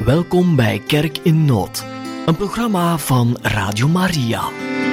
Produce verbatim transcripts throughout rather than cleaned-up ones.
Welkom bij Kerk in Nood, een programma van Radio Maria.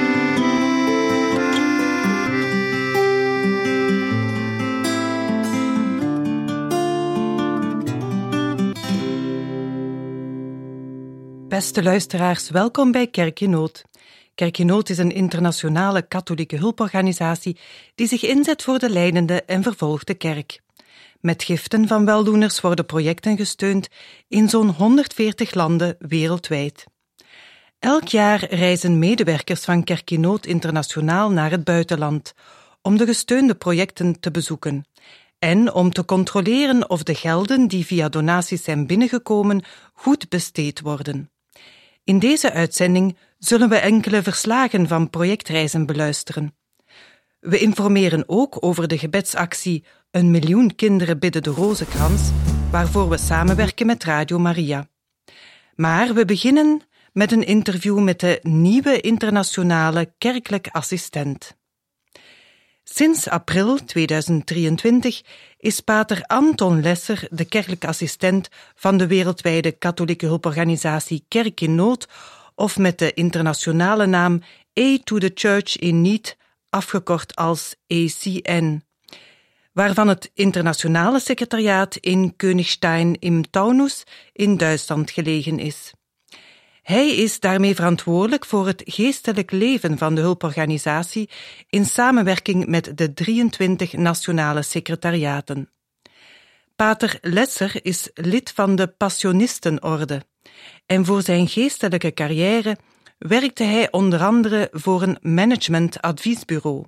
Beste luisteraars, welkom bij Kerk in Nood. Kerk in Nood is een internationale katholieke hulporganisatie die zich inzet voor de lijdende en vervolgde kerk. Met giften van weldoeners worden projecten gesteund in zo'n honderdveertig landen wereldwijd. Elk jaar reizen medewerkers van Kerk in Nood internationaal naar het buitenland om de gesteunde projecten te bezoeken en om te controleren of de gelden die via donaties zijn binnengekomen goed besteed worden. In deze uitzending zullen we enkele verslagen van projectreizen beluisteren. We informeren ook over de gebedsactie Een miljoen kinderen bidden de Rozenkrans, waarvoor we samenwerken met Radio Maria. Maar we beginnen met een interview met de nieuwe internationale kerkelijk assistent. Sinds april tweeduizend drieëntwintig is pater Anton Lesser de kerkelijk assistent van de wereldwijde katholieke hulporganisatie Kerk in Nood, of met de internationale naam Aid to the Church in Need, afgekort als A C N, waarvan het internationale secretariaat in Königstein im Taunus in Duitsland gelegen is. Hij is daarmee verantwoordelijk voor het geestelijk leven van de hulporganisatie in samenwerking met de drieëntwintig nationale secretariaten. Pater Lesser is lid van de Passionistenorde en voor zijn geestelijke carrière werkte hij onder andere voor een managementadviesbureau.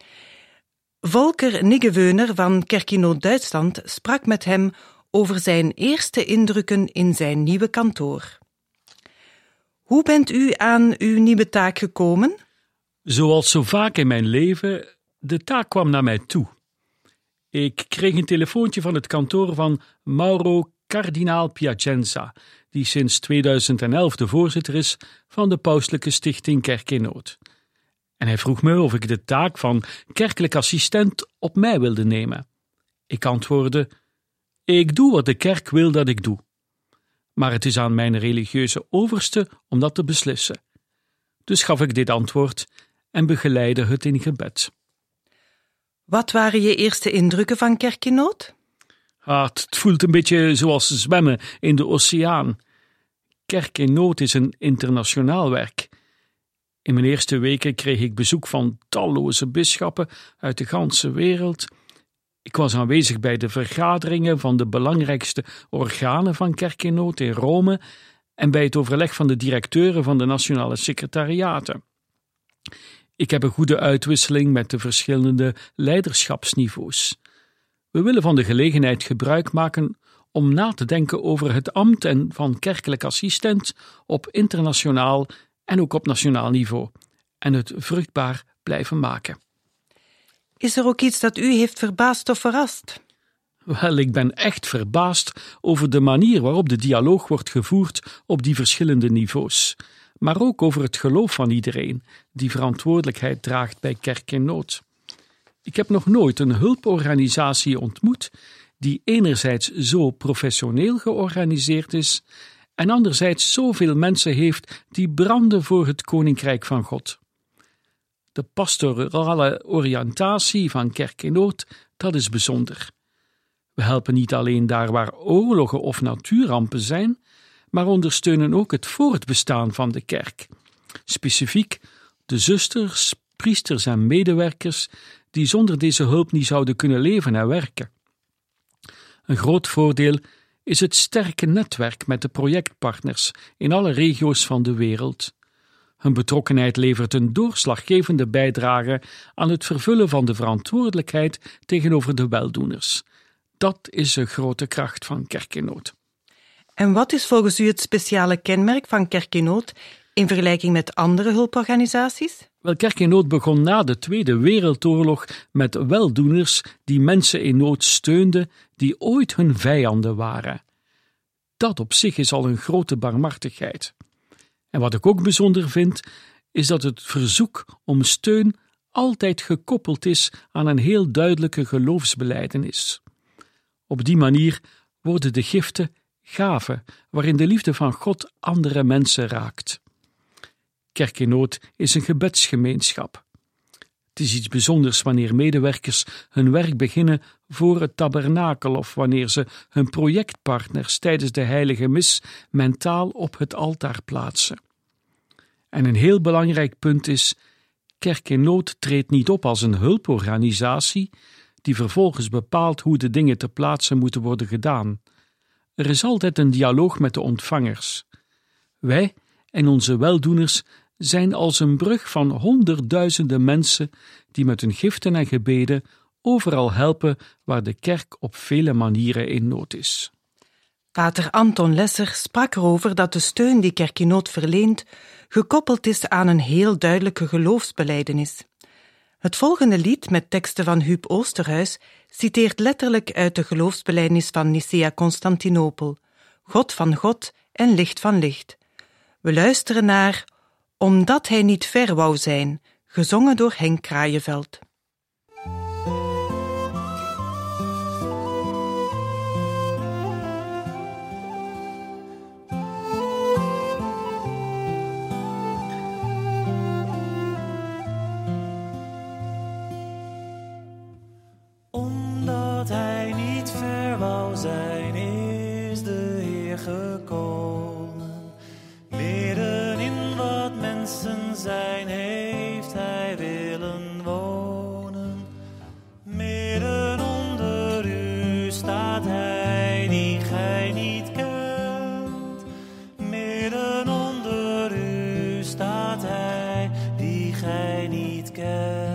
Volker Niggewöhner van Kerk in Nood Duitsland sprak met hem over zijn eerste indrukken in zijn nieuwe kantoor. Hoe bent u aan uw nieuwe taak gekomen? Zoals zo vaak in mijn leven, de taak kwam naar mij toe. Ik kreeg een telefoontje van het kantoor van Mauro Kardinaal Piacenza, die sinds tweeduizend elf de voorzitter is van de pauselijke stichting Kerk in Nood. En hij vroeg me of ik de taak van kerkelijk assistent op mij wilde nemen. Ik antwoordde: ik doe wat de kerk wil dat ik doe. Maar het is aan mijn religieuze overste om dat te beslissen. Dus gaf ik dit antwoord en begeleidde het in gebed. Wat waren je eerste indrukken van Kerk in Nood? Ah, het voelt een beetje zoals zwemmen in de oceaan. Kerk in Nood is een internationaal werk. In mijn eerste weken kreeg ik bezoek van talloze bisschoppen uit de ganse wereld. Ik was aanwezig bij de vergaderingen van de belangrijkste organen van Kerk in Nood in Rome en bij het overleg van de directeuren van de nationale secretariaten. Ik heb een goede uitwisseling met de verschillende leiderschapsniveaus. We willen van de gelegenheid gebruik maken om na te denken over het ambt en van kerkelijk assistent op internationaal en ook op nationaal niveau en het vruchtbaar blijven maken. Is er ook iets dat u heeft verbaasd of verrast? Wel, ik ben echt verbaasd over de manier waarop de dialoog wordt gevoerd op die verschillende niveaus, maar ook over het geloof van iedereen die verantwoordelijkheid draagt bij Kerk in Nood. Ik heb nog nooit een hulporganisatie ontmoet die enerzijds zo professioneel georganiseerd is en anderzijds zoveel mensen heeft die branden voor het Koninkrijk van God. De pastorale oriëntatie van Kerk in Nood, dat is bijzonder. We helpen niet alleen daar waar oorlogen of natuurrampen zijn, maar ondersteunen ook het voortbestaan van de kerk. Specifiek de zusters, priesters en medewerkers die zonder deze hulp niet zouden kunnen leven en werken. Een groot voordeel is het sterke netwerk met de projectpartners in alle regio's van de wereld. Hun betrokkenheid levert een doorslaggevende bijdrage aan het vervullen van de verantwoordelijkheid tegenover de weldoeners. Dat is een grote kracht van Kerk in Nood. En wat is volgens u het speciale kenmerk van Kerk in Nood in vergelijking met andere hulporganisaties? Wel, Kerk in Nood begon na de Tweede Wereldoorlog met weldoeners die mensen in nood steunden die ooit hun vijanden waren. Dat op zich is al een grote barmhartigheid. En wat ik ook bijzonder vind, is dat het verzoek om steun altijd gekoppeld is aan een heel duidelijke geloofsbelijdenis. Op die manier worden de giften gave waarin de liefde van God andere mensen raakt. Kerk in Nood is een gebedsgemeenschap. Het is iets bijzonders wanneer medewerkers hun werk beginnen voor het tabernakel of wanneer ze hun projectpartners tijdens de heilige mis mentaal op het altaar plaatsen. En een heel belangrijk punt is: Kerk in Nood treedt niet op als een hulporganisatie die vervolgens bepaalt hoe de dingen ter plaatse moeten worden gedaan. Er is altijd een dialoog met de ontvangers. Wij en onze weldoeners zijn als een brug van honderdduizenden mensen die met hun giften en gebeden overal helpen waar de kerk op vele manieren in nood is. Pater Anton Lesser sprak erover dat de steun die Kerk in Nood verleent gekoppeld is aan een heel duidelijke geloofsbelijdenis. Het volgende lied met teksten van Huub Oosterhuis citeert letterlijk uit de geloofsbelijdenis van Nicea Constantinopel: God van God en licht van licht. We luisteren naar Omdat hij niet ver wou zijn, gezongen door Henk Kraaienveld. Omdat hij niet ver wou zijn, is de Heer gekomen. Midden in wat mensen zijn, heeft hij willen wonen. Midden onder u staat hij, die gij niet kent. Midden onder u staat hij, die gij niet kent.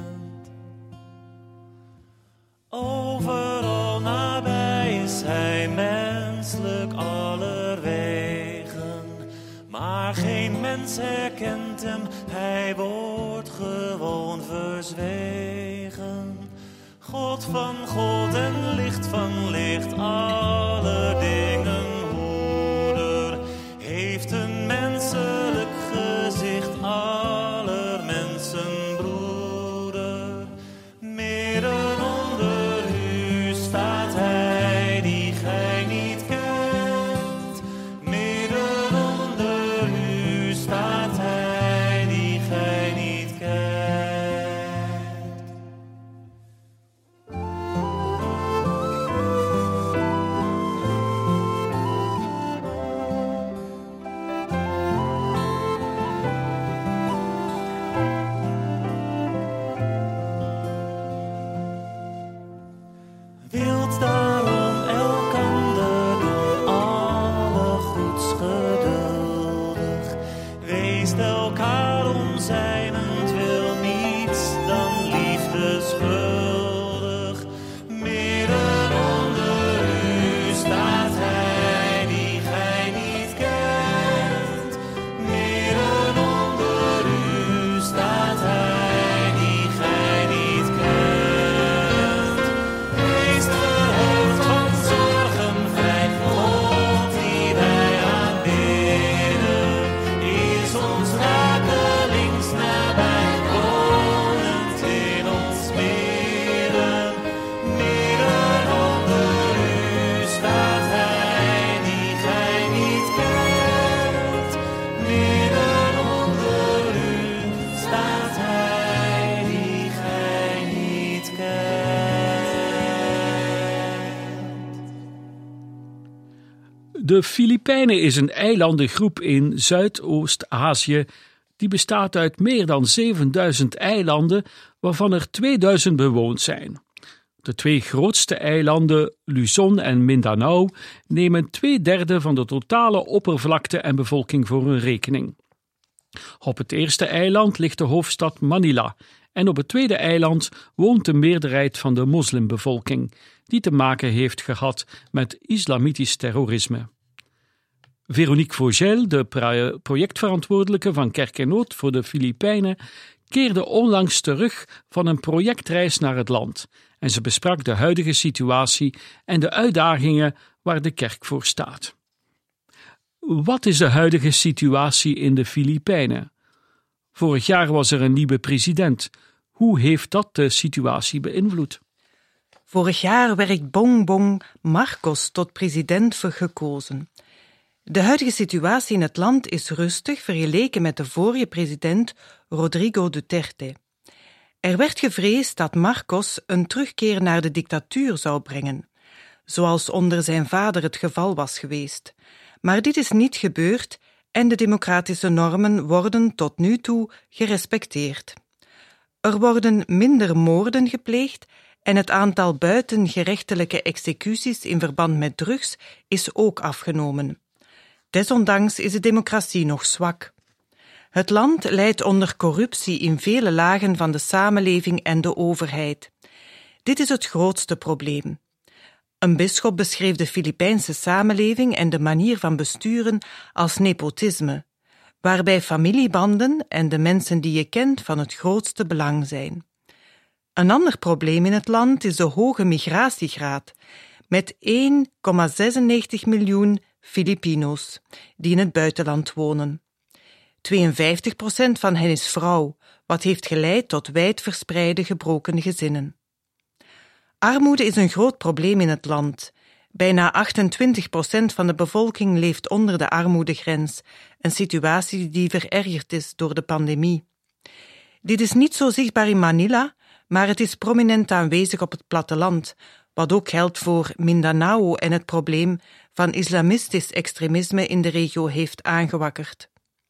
Overal nabij is hij, menselijk allerwegen. Maar geen mens herkent hem, hij wordt gewoon verzwegen. God van God en licht van licht, alle dingen hoeder. Heeft een menselijk gezicht, aller mensen broeder. Midden onder u staat hij, die gij niet kent. Midden onder u staat hij, die gij niet kent. Wilt daarom elkander door alle goeds geduldig. Wees elkaar om zijnentwil niets dan liefde schuldig. Midden onder u staat hij, die gij niet kent. Midden onder u staat hij, die gij niet kent. Wees verhoogd van zorgen vrij, God die wij aanbidden, is ons rakelings nabij, wonend in ons midden. Midden onder u staat hij, die gij niet kent. Midden onder u staat hij, die gij niet kent. De Filipijnen is een eilandengroep in Zuidoost-Azië die bestaat uit meer dan zevenduizend eilanden, waarvan er tweeduizend bewoond zijn. De twee grootste eilanden, Luzon en Mindanao, nemen twee derde van de totale oppervlakte en bevolking voor hun rekening. Op het eerste eiland ligt de hoofdstad Manila en op het tweede eiland woont de meerderheid van de moslimbevolking, die te maken heeft gehad met islamitisch terrorisme. Veronique Vogel, de pro- projectverantwoordelijke van Kerk in Nood voor de Filipijnen, keerde onlangs terug van een projectreis naar het land en ze besprak de huidige situatie en de uitdagingen waar de kerk voor staat. Wat is de huidige situatie in de Filipijnen? Vorig jaar was er een nieuwe president. Hoe heeft dat de situatie beïnvloed? Vorig jaar werd Bongbong Marcos tot president gekozen. De huidige situatie in het land is rustig vergeleken met de vorige president Rodrigo Duterte. Er werd gevreesd dat Marcos een terugkeer naar de dictatuur zou brengen, zoals onder zijn vader het geval was geweest. Maar dit is niet gebeurd en de democratische normen worden tot nu toe gerespecteerd. Er worden minder moorden gepleegd en het aantal buitengerechtelijke executies in verband met drugs is ook afgenomen. Desondanks is de democratie nog zwak. Het land lijdt onder corruptie in vele lagen van de samenleving en de overheid. Dit is het grootste probleem. Een bisschop beschreef de Filipijnse samenleving en de manier van besturen als nepotisme, waarbij familiebanden en de mensen die je kent van het grootste belang zijn. Een ander probleem in het land is de hoge migratiegraad, met één komma zesennegentig miljoen Filipino's die in het buitenland wonen. tweeënvijftig procent van hen is vrouw, wat heeft geleid tot wijdverspreide gebroken gezinnen. Armoede is een groot probleem in het land. Bijna achtentwintig procent van de bevolking leeft onder de armoedegrens, een situatie die verergerd is door de pandemie. Dit is niet zo zichtbaar in Manila, maar het is prominent aanwezig op het platteland, wat ook geldt voor Mindanao en het probleem van islamistisch extremisme in de regio heeft aangewakkerd.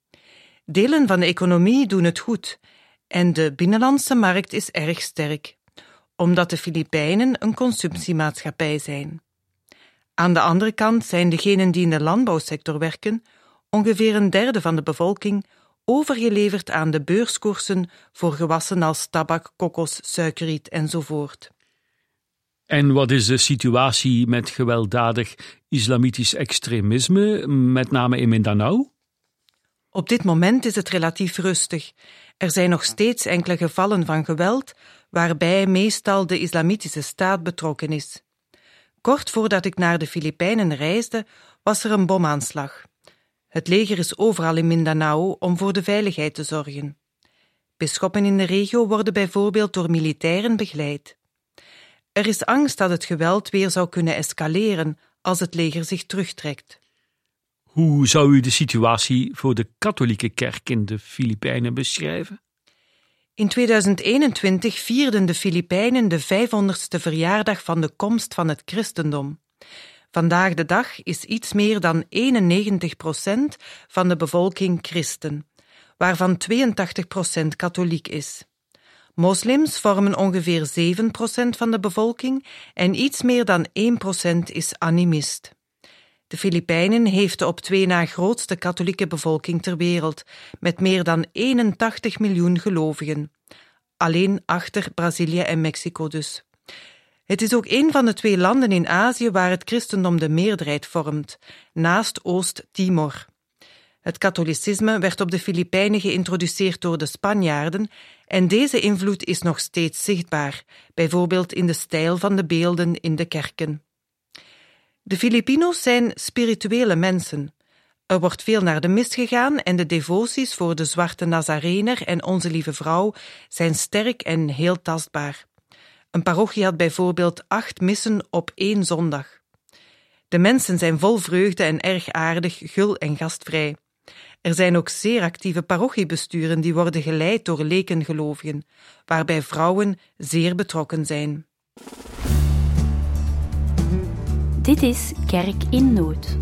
Delen van de economie doen het goed en de binnenlandse markt is erg sterk, omdat de Filipijnen een consumptiemaatschappij zijn. Aan de andere kant zijn degenen die in de landbouwsector werken, ongeveer een derde van de bevolking, overgeleverd aan de beurskoersen voor gewassen als tabak, kokos, suikerriet enzovoort. En wat is de situatie met gewelddadig islamitisch extremisme, met name in Mindanao? Op dit moment is het relatief rustig. Er zijn nog steeds enkele gevallen van geweld, waarbij meestal de islamitische staat betrokken is. Kort voordat ik naar de Filipijnen reisde, was er een bomaanslag. Het leger is overal in Mindanao om voor de veiligheid te zorgen. Bisschoppen in de regio worden bijvoorbeeld door militairen begeleid. Er is angst dat het geweld weer zou kunnen escaleren als het leger zich terugtrekt. Hoe zou u de situatie voor de katholieke kerk in de Filipijnen beschrijven? In tweeduizend eenentwintig vierden de Filipijnen de vijfhonderdste verjaardag van de komst van het christendom. Vandaag de dag is iets meer dan eenennegentig procent van de bevolking christen, waarvan tweeëntachtig procent katholiek is. Moslims vormen ongeveer zeven procent van de bevolking en iets meer dan één procent is animist. De Filipijnen heeft de op twee na grootste katholieke bevolking ter wereld, met meer dan eenentachtig miljoen gelovigen. Alleen achter Brazilië en Mexico dus. Het is ook een van de twee landen in Azië waar het christendom de meerderheid vormt, naast Oost-Timor. Het katholicisme werd op de Filipijnen geïntroduceerd door de Spanjaarden en deze invloed is nog steeds zichtbaar, bijvoorbeeld in de stijl van de beelden in de kerken. De Filipino's zijn spirituele mensen. Er wordt veel naar de mis gegaan en de devoties voor de Zwarte Nazarener en Onze Lieve Vrouw zijn sterk en heel tastbaar. Een parochie had bijvoorbeeld acht missen op één zondag. De mensen zijn vol vreugde en erg aardig, gul en gastvrij. Er zijn ook zeer actieve parochiebesturen die worden geleid door lekengelovigen, waarbij vrouwen zeer betrokken zijn. Dit is Kerk in Nood.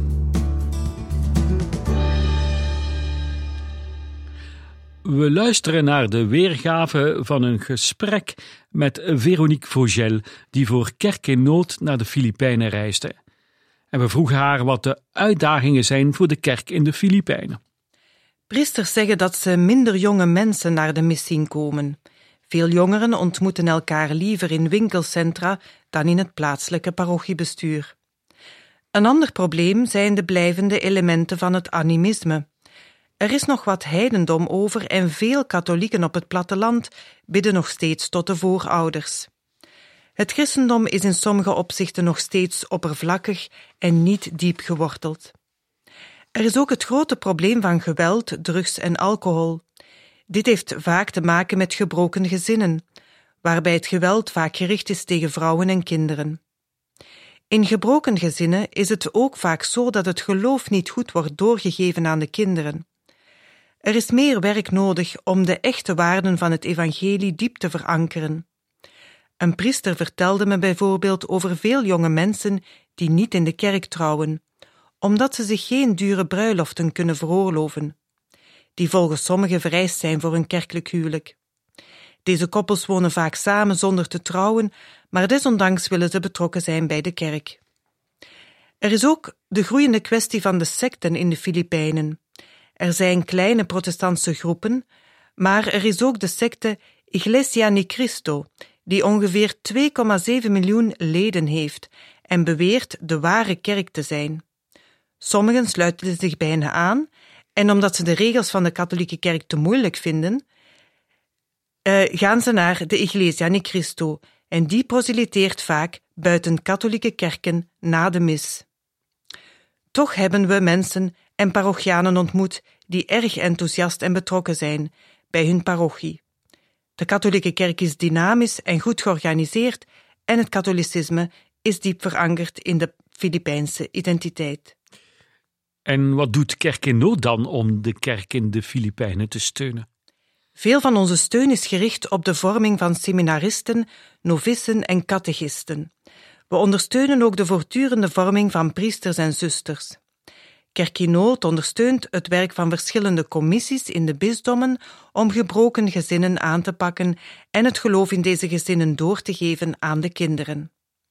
We luisteren naar de weergave van een gesprek met Veronique Vogel, die voor Kerk in Nood naar de Filipijnen reisde. En we vroegen haar wat de uitdagingen zijn voor de kerk in de Filipijnen. Priesters zeggen dat ze minder jonge mensen naar de mis zien komen. Veel jongeren ontmoeten elkaar liever in winkelcentra dan in het plaatselijke parochiebestuur. Een ander probleem zijn de blijvende elementen van het animisme. Er is nog wat heidendom over en veel katholieken op het platteland bidden nog steeds tot de voorouders. Het christendom is in sommige opzichten nog steeds oppervlakkig en niet diep geworteld. Er is ook het grote probleem van geweld, drugs en alcohol. Dit heeft vaak te maken met gebroken gezinnen, waarbij het geweld vaak gericht is tegen vrouwen en kinderen. In gebroken gezinnen is het ook vaak zo dat het geloof niet goed wordt doorgegeven aan de kinderen. Er is meer werk nodig om de echte waarden van het evangelie diep te verankeren. Een priester vertelde me bijvoorbeeld over veel jonge mensen die niet in de kerk trouwen, omdat ze zich geen dure bruiloften kunnen veroorloven, die volgens sommigen vereist zijn voor een kerkelijk huwelijk. Deze koppels wonen vaak samen zonder te trouwen, maar desondanks willen ze betrokken zijn bij de kerk. Er is ook de groeiende kwestie van de secten in de Filipijnen. Er zijn kleine protestantse groepen, maar er is ook de secte Iglesia Ni Cristo, die ongeveer twee komma zeven miljoen leden heeft en beweert de ware kerk te zijn. Sommigen sluiten zich bij hen aan en omdat ze de regels van de katholieke kerk te moeilijk vinden, uh, gaan ze naar de Iglesia Ni Cristo en die proselyteert vaak buiten katholieke kerken na de mis. Toch hebben we mensen en parochianen ontmoet die erg enthousiast en betrokken zijn bij hun parochie. De katholieke kerk is dynamisch en goed georganiseerd en het katholicisme is diep verankerd in de Filipijnse identiteit. En wat doet Kerk in Nood dan om de kerk in de Filipijnen te steunen? Veel van onze steun is gericht op de vorming van seminaristen, novissen en catechisten. We ondersteunen ook de voortdurende vorming van priesters en zusters. Kerk in Nood ondersteunt het werk van verschillende commissies in de bisdommen om gebroken gezinnen aan te pakken en het geloof in deze gezinnen door te geven aan de kinderen.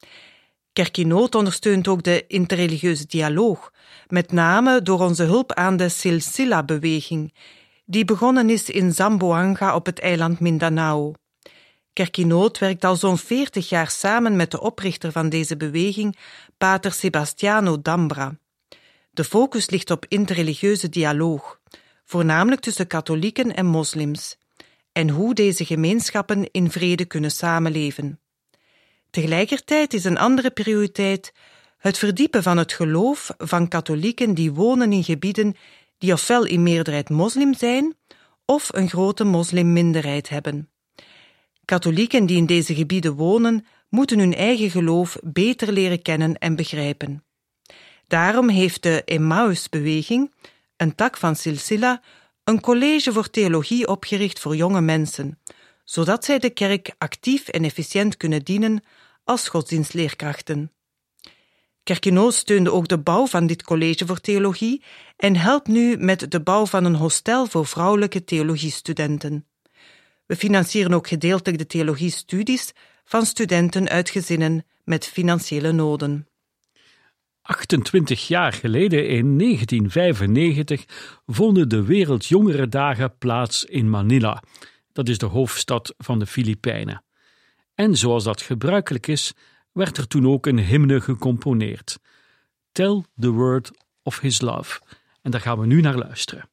Kerk in Nood ondersteunt ook de interreligieuze dialoog, met name door onze hulp aan de Silsila-beweging, die begonnen is in Zamboanga op het eiland Mindanao. Kerk in Nood werkt al zo'n veertig jaar samen met de oprichter van deze beweging, pater Sebastiano Dambra. De focus ligt op interreligieuze dialoog, voornamelijk tussen katholieken en moslims, en hoe deze gemeenschappen in vrede kunnen samenleven. Tegelijkertijd is een andere prioriteit het verdiepen van het geloof van katholieken die wonen in gebieden die ofwel in meerderheid moslim zijn of een grote moslimminderheid hebben. Katholieken die in deze gebieden wonen, moeten hun eigen geloof beter leren kennen en begrijpen. Daarom heeft de Emmaus-beweging, een tak van Silsila, een college voor theologie opgericht voor jonge mensen, zodat zij de kerk actief en efficiënt kunnen dienen als godsdienstleerkrachten. Kerk in Nood steunde ook de bouw van dit college voor theologie en helpt nu met de bouw van een hostel voor vrouwelijke theologiestudenten. We financieren ook gedeeltelijk de theologiestudies van studenten uit gezinnen met financiële noden. achtentwintig jaar geleden, in negentien vijfennegentig, vonden de Wereldjongerendagen plaats in Manila. Dat is de hoofdstad van de Filipijnen. En zoals dat gebruikelijk is, werd er toen ook een hymne gecomponeerd. Tell the word of his love. En daar gaan we nu naar luisteren.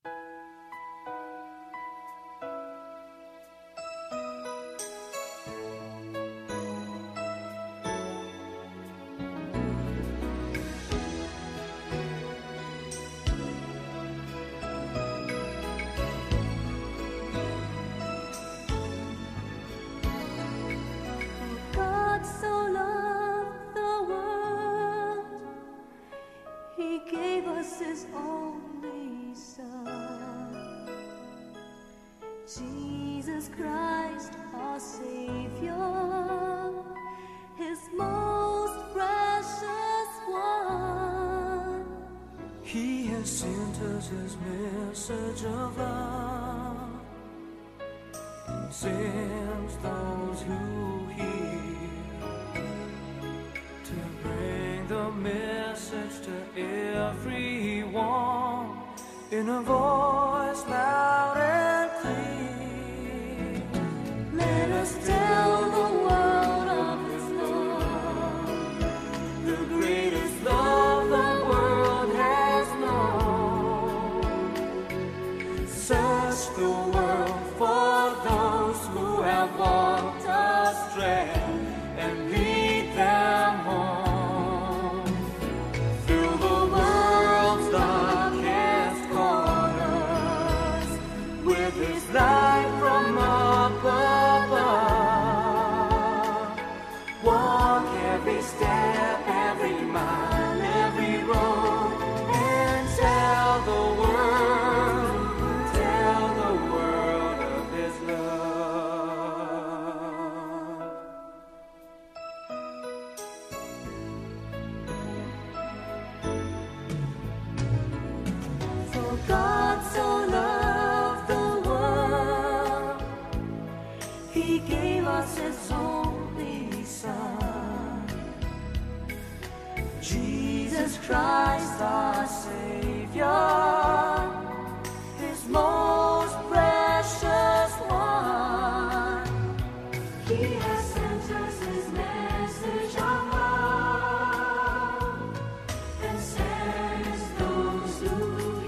His only Son, Jesus Christ, our Savior, His most precious one. He has sent us His message of love, and sends those who hear to bring the message to everyone in a voice loud and clear. Let us tell the world of His love, The greatest love the world has known. Search the world for those who have walked astray and lead them home. Through the world's darkest corner, Jesus Christ our Savior, His most precious one. He has sent us His message of love and sends those who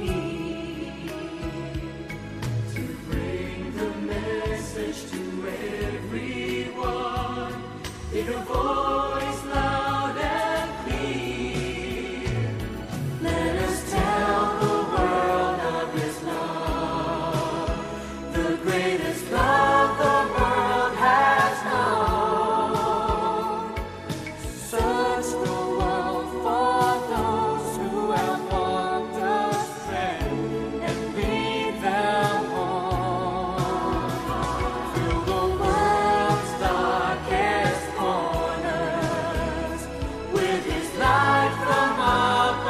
hear to bring the message to everyone in a voice loud and clear. Let us tell the world of His love, the greatest love the world has known. Search the world for those who have walked astray and lead them home. Fill the world's darkest corners with His light from up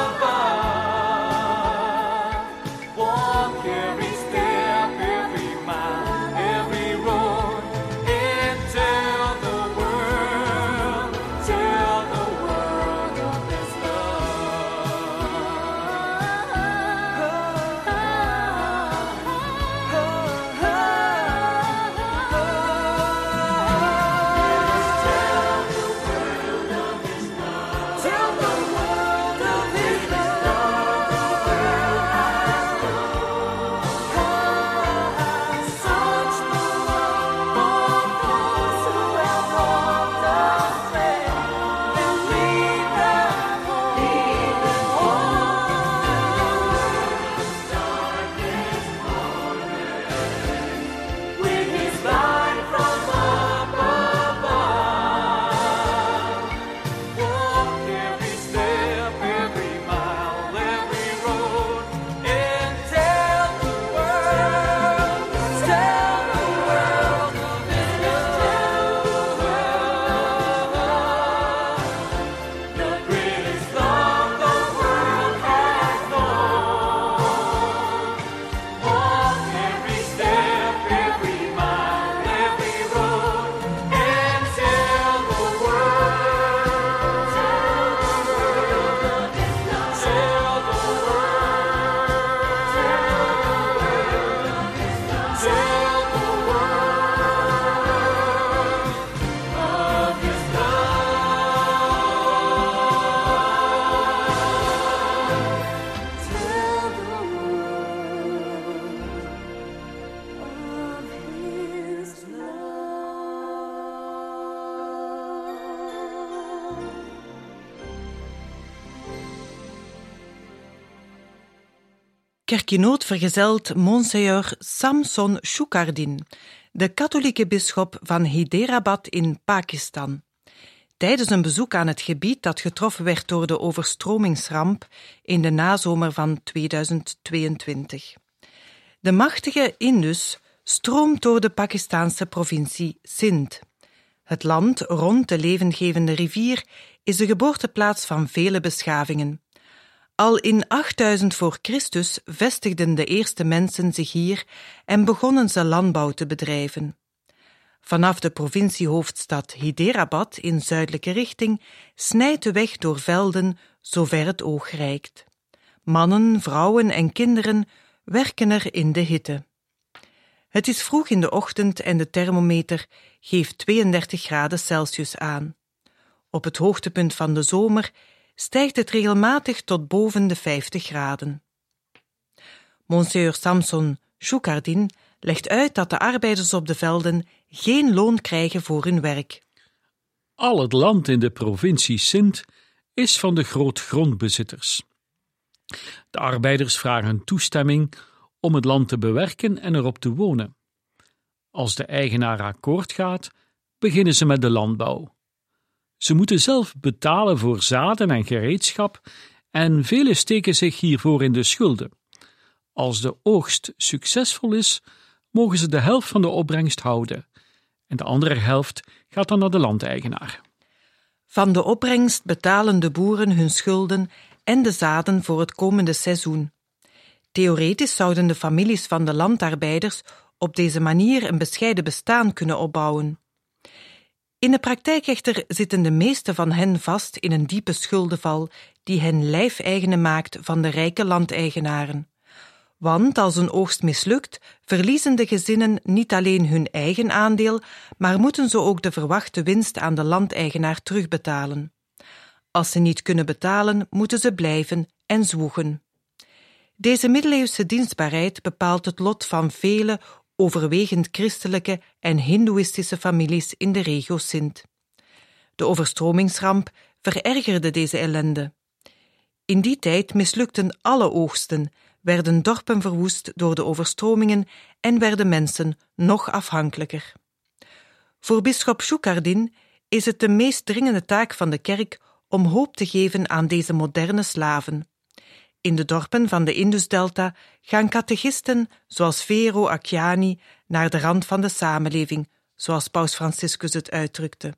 above. Walk every step, every mile, every road, and tell the world, tell the world of His love. Tell the world of His love. Search the world for those who have walked astray and lead them home. With His light from up above. Walk every step, every mile, every road, and tell the world, tell the world of His love, the greatest love the world has known. Walk every step, every mile, every road, and tell the world, tell the world of His love, tell the world, tell the world of His love. Tell the world of His love. Kerkenoot vergezelt Monseigneur Samson Shukardin, de katholieke bisschop van Hyderabad in Pakistan, tijdens een bezoek aan het gebied dat getroffen werd door de overstromingsramp in de nazomer van tweeduizend tweeëntwintig. De machtige Indus stroomt door de Pakistaanse provincie Sindh. Het land rond de levendgevende rivier is de geboorteplaats van vele beschavingen. Al in achtduizend voor Christus vestigden de eerste mensen zich hier en begonnen ze landbouw te bedrijven. Vanaf de provinciehoofdstad Hyderabad in zuidelijke richting snijdt de weg door velden zover het oog reikt. Mannen, vrouwen en kinderen werken er in de hitte. Het is vroeg in de ochtend en de thermometer geeft tweeëndertig graden Celsius aan. Op het hoogtepunt van de zomer stijgt het regelmatig tot boven de vijftig graden. Monseigneur Samson Shukardin legt uit dat de arbeiders op de velden geen loon krijgen voor hun werk. Al het land in de provincie Sindh is van de grootgrondbezitters. De arbeiders vragen toestemming om het land te bewerken en erop te wonen. Als de eigenaar akkoord gaat, beginnen ze met de landbouw. Ze moeten zelf betalen voor zaden en gereedschap en velen steken zich hiervoor in de schulden. Als de oogst succesvol is, mogen ze de helft van de opbrengst houden en de andere helft gaat dan naar de landeigenaar. Van de opbrengst betalen de boeren hun schulden en de zaden voor het komende seizoen. Theoretisch zouden de families van de landarbeiders op deze manier een bescheiden bestaan kunnen opbouwen. In de praktijk echter zitten de meeste van hen vast in een diepe schuldenval die hen lijfeigenen maakt van de rijke landeigenaren. Want als een oogst mislukt, verliezen de gezinnen niet alleen hun eigen aandeel, maar moeten ze ook de verwachte winst aan de landeigenaar terugbetalen. Als ze niet kunnen betalen, moeten ze blijven en zwoegen. Deze middeleeuwse dienstbaarheid bepaalt het lot van vele overwegend christelijke en hindoeïstische families in de regio Sindh. De overstromingsramp verergerde deze ellende. In die tijd mislukten alle oogsten, werden dorpen verwoest door de overstromingen en werden mensen nog afhankelijker. Voor bisschop Shukkardin is het de meest dringende taak van de kerk om hoop te geven aan deze moderne slaven. In de dorpen van de Indusdelta gaan catechisten zoals Vero Acchiani naar de rand van de samenleving, zoals paus Franciscus het uitdrukte.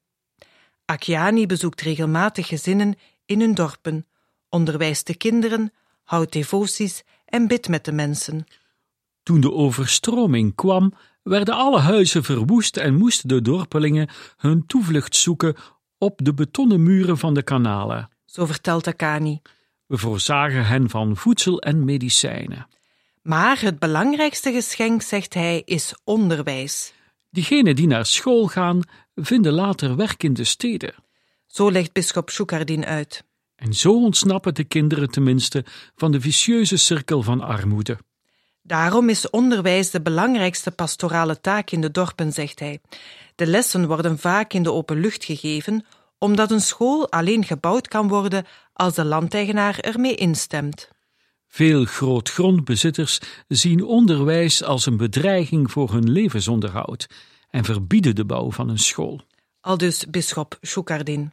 Acchiani bezoekt regelmatig gezinnen in hun dorpen, onderwijst de kinderen, houdt devoties en bidt met de mensen. Toen de overstroming kwam, werden alle huizen verwoest en moesten de dorpelingen hun toevlucht zoeken op de betonnen muren van de kanalen. Zo vertelt Acchiani. We voorzagen hen van voedsel en medicijnen. Maar het belangrijkste geschenk, zegt hij, is onderwijs. Diegenen die naar school gaan, vinden later werk in de steden. Zo legt bisschop Shukkardin uit. En zo ontsnappen de kinderen tenminste van de vicieuze cirkel van armoede. Daarom is onderwijs de belangrijkste pastorale taak in de dorpen, zegt hij. De lessen worden vaak in de open lucht gegeven, omdat een school alleen gebouwd kan worden als de landeigenaar ermee instemt. Veel grootgrondbezitters zien onderwijs als een bedreiging voor hun levensonderhoud en verbieden de bouw van een school. Aldus bisschop Shukkardin.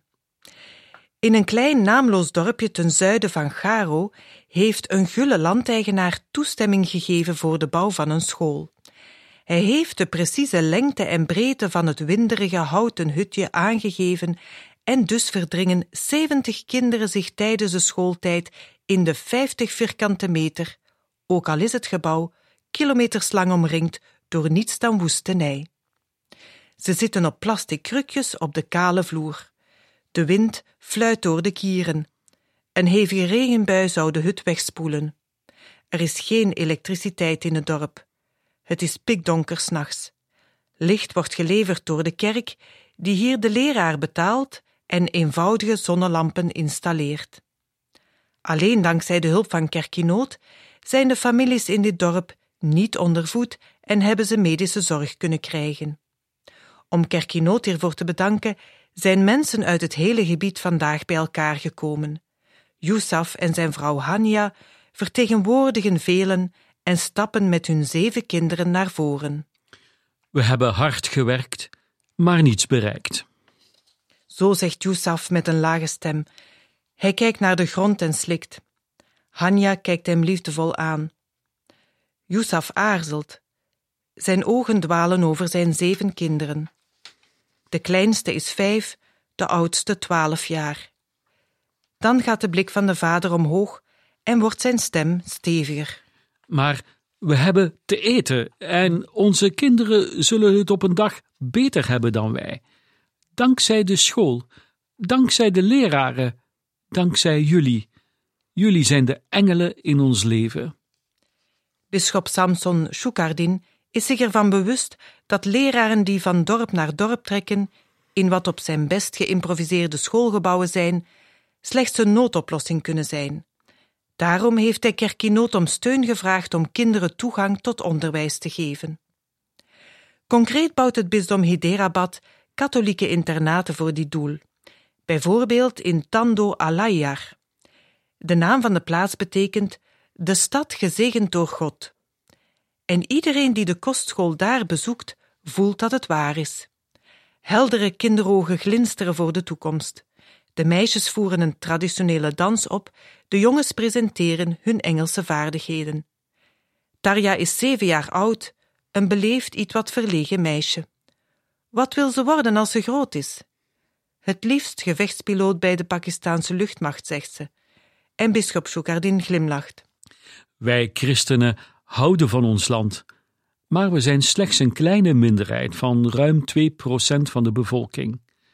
In een klein naamloos dorpje ten zuiden van Garo heeft een gulle landeigenaar toestemming gegeven voor de bouw van een school. Hij heeft de precieze lengte en breedte van het winderige houten hutje aangegeven en dus verdringen zeventig kinderen zich tijdens de schooltijd in de vijftig vierkante meter, ook al is het gebouw kilometerslang omringd door niets dan woestenij. Ze zitten op plastic krukjes op de kale vloer. De wind fluit door de kieren. Een hevige regenbui zou de hut wegspoelen. Er is geen elektriciteit in het dorp. Het is pikdonker 's nachts. Licht wordt geleverd door de kerk, die hier de leraar betaalt en eenvoudige zonnelampen installeert. Alleen dankzij de hulp van Kerkinoot zijn de families in dit dorp niet onder voet en hebben ze medische zorg kunnen krijgen. Om Kerkinoot hiervoor te bedanken zijn mensen uit het hele gebied vandaag bij elkaar gekomen. Yousaf en zijn vrouw Hania vertegenwoordigen velen en stappen met hun zeven kinderen naar voren. We hebben hard gewerkt, maar niets bereikt. Zo zegt Yousaf met een lage stem. Hij kijkt naar de grond en slikt. Hania kijkt hem liefdevol aan. Yousaf aarzelt. Zijn ogen dwalen over zijn zeven kinderen. De kleinste is vijf, de oudste twaalf jaar. Dan gaat de blik van de vader omhoog en wordt zijn stem steviger. Maar we hebben te eten en onze kinderen zullen het op een dag beter hebben dan wij. Dankzij de school, dankzij de leraren, dankzij jullie. Jullie zijn de engelen in ons leven. Bisschop Samson Shukkardin is zich ervan bewust dat leraren die van dorp naar dorp trekken, in wat op zijn best geïmproviseerde schoolgebouwen zijn, slechts een noodoplossing kunnen zijn. Daarom heeft hij Kerkinoot om steun gevraagd om kinderen toegang tot onderwijs te geven. Concreet bouwt het bisdom Hyderabad katholieke internaten voor dit doel. Bijvoorbeeld in Tando Alayar. De naam van de plaats betekent de stad gezegend door God. En iedereen die de kostschool daar bezoekt, voelt dat het waar is. Heldere kinderogen glinsteren voor de toekomst. De meisjes voeren een traditionele dans op, de jongens presenteren hun Engelse vaardigheden. Tarja is zeven jaar oud, een beleefd, iets wat verlegen meisje. Wat wil ze worden als ze groot is? Het liefst gevechtspiloot bij de Pakistaanse luchtmacht, zegt ze. En bisschop Shukkardin glimlacht. Wij christenen houden van ons land, maar we zijn slechts een kleine minderheid van ruim twee procent van de bevolking.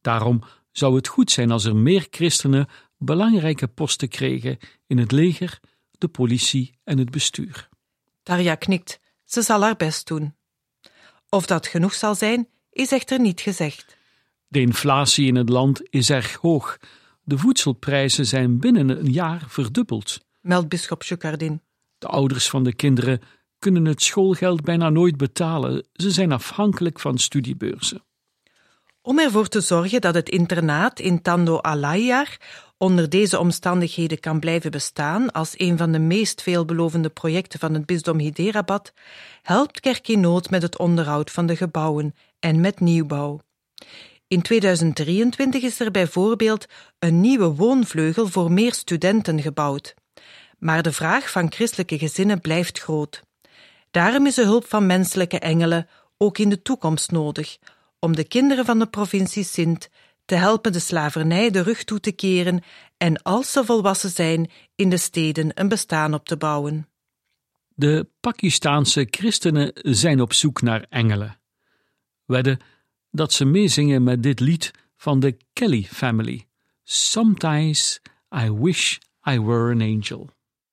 Daarom zou het goed zijn als er meer christenen belangrijke posten kregen in het leger, de politie en het bestuur. Tarja knikt. Ze zal haar best doen. Of dat genoeg zal zijn, is echter niet gezegd. De inflatie in het land is erg hoog. De voedselprijzen zijn binnen een jaar verdubbeld, meldt bisschop Chukardin. De ouders van de kinderen kunnen het schoolgeld bijna nooit betalen. Ze zijn afhankelijk van studiebeurzen. Om ervoor te zorgen dat het internaat in Tando Alayar onder deze omstandigheden kan blijven bestaan als een van de meest veelbelovende projecten van het bisdom Hyderabad, helpt Kerk in Nood met het onderhoud van de gebouwen en met nieuwbouw. In tweeduizend drieëntwintig is er bijvoorbeeld een nieuwe woonvleugel voor meer studenten gebouwd. Maar de vraag van christelijke gezinnen blijft groot. Daarom is de hulp van menselijke engelen ook in de toekomst nodig, om de kinderen van de provincie Sindh te helpen de slavernij de rug toe te keren en als ze volwassen zijn in de steden een bestaan op te bouwen. De Pakistaanse christenen zijn op zoek naar engelen. Wedden dat ze meezingen met dit lied van de Kelly family. Sometimes I wish I were an angel.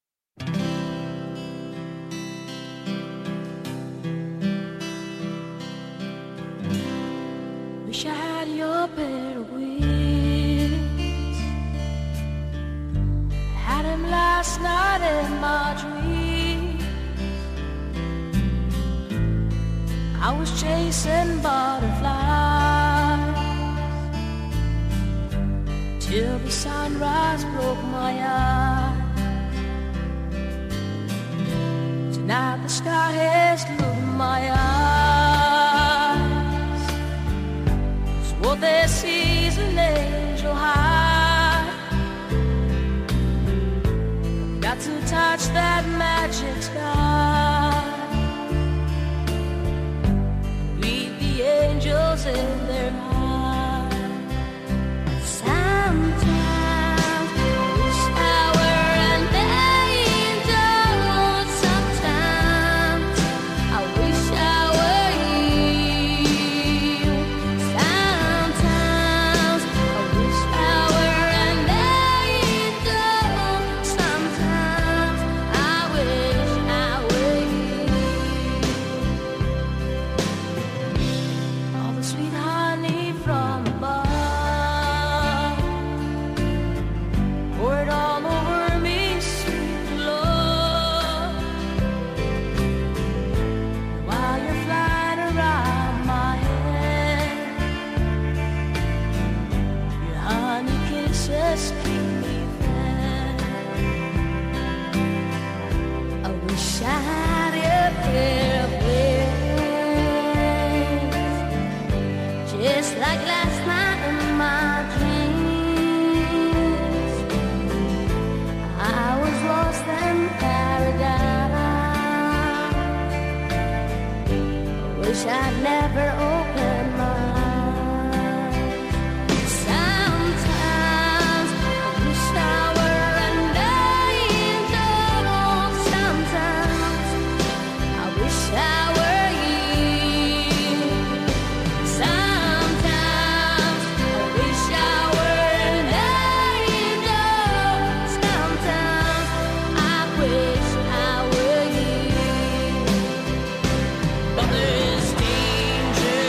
Wish I had your pair of wings. I had him last night in my dream. I was chasing butterflies till the sunrise broke my eyes. Tonight the sky has looked my eyes. What they see is an angel high. Got to touch that magic sky. Read the angels in their eyes. Sometimes I wish I were an angel. Sometimes I wish I were you. Sometimes I wish I were an angel. Sometimes I wish I were you. All the sweet honey from above, pour it all over me, sweet love. While you're flying around my head, your honey kisses keep me fed. I wish I had a pair of wings, just like last night in my dreams. I was lost in paradise. I wish I'd never opened my eyes. Sometimes I wish I were an angel. Sometimes I wish I were you. Sometimes I wish I were an angel. Sometimes I wish I were you. But there's danger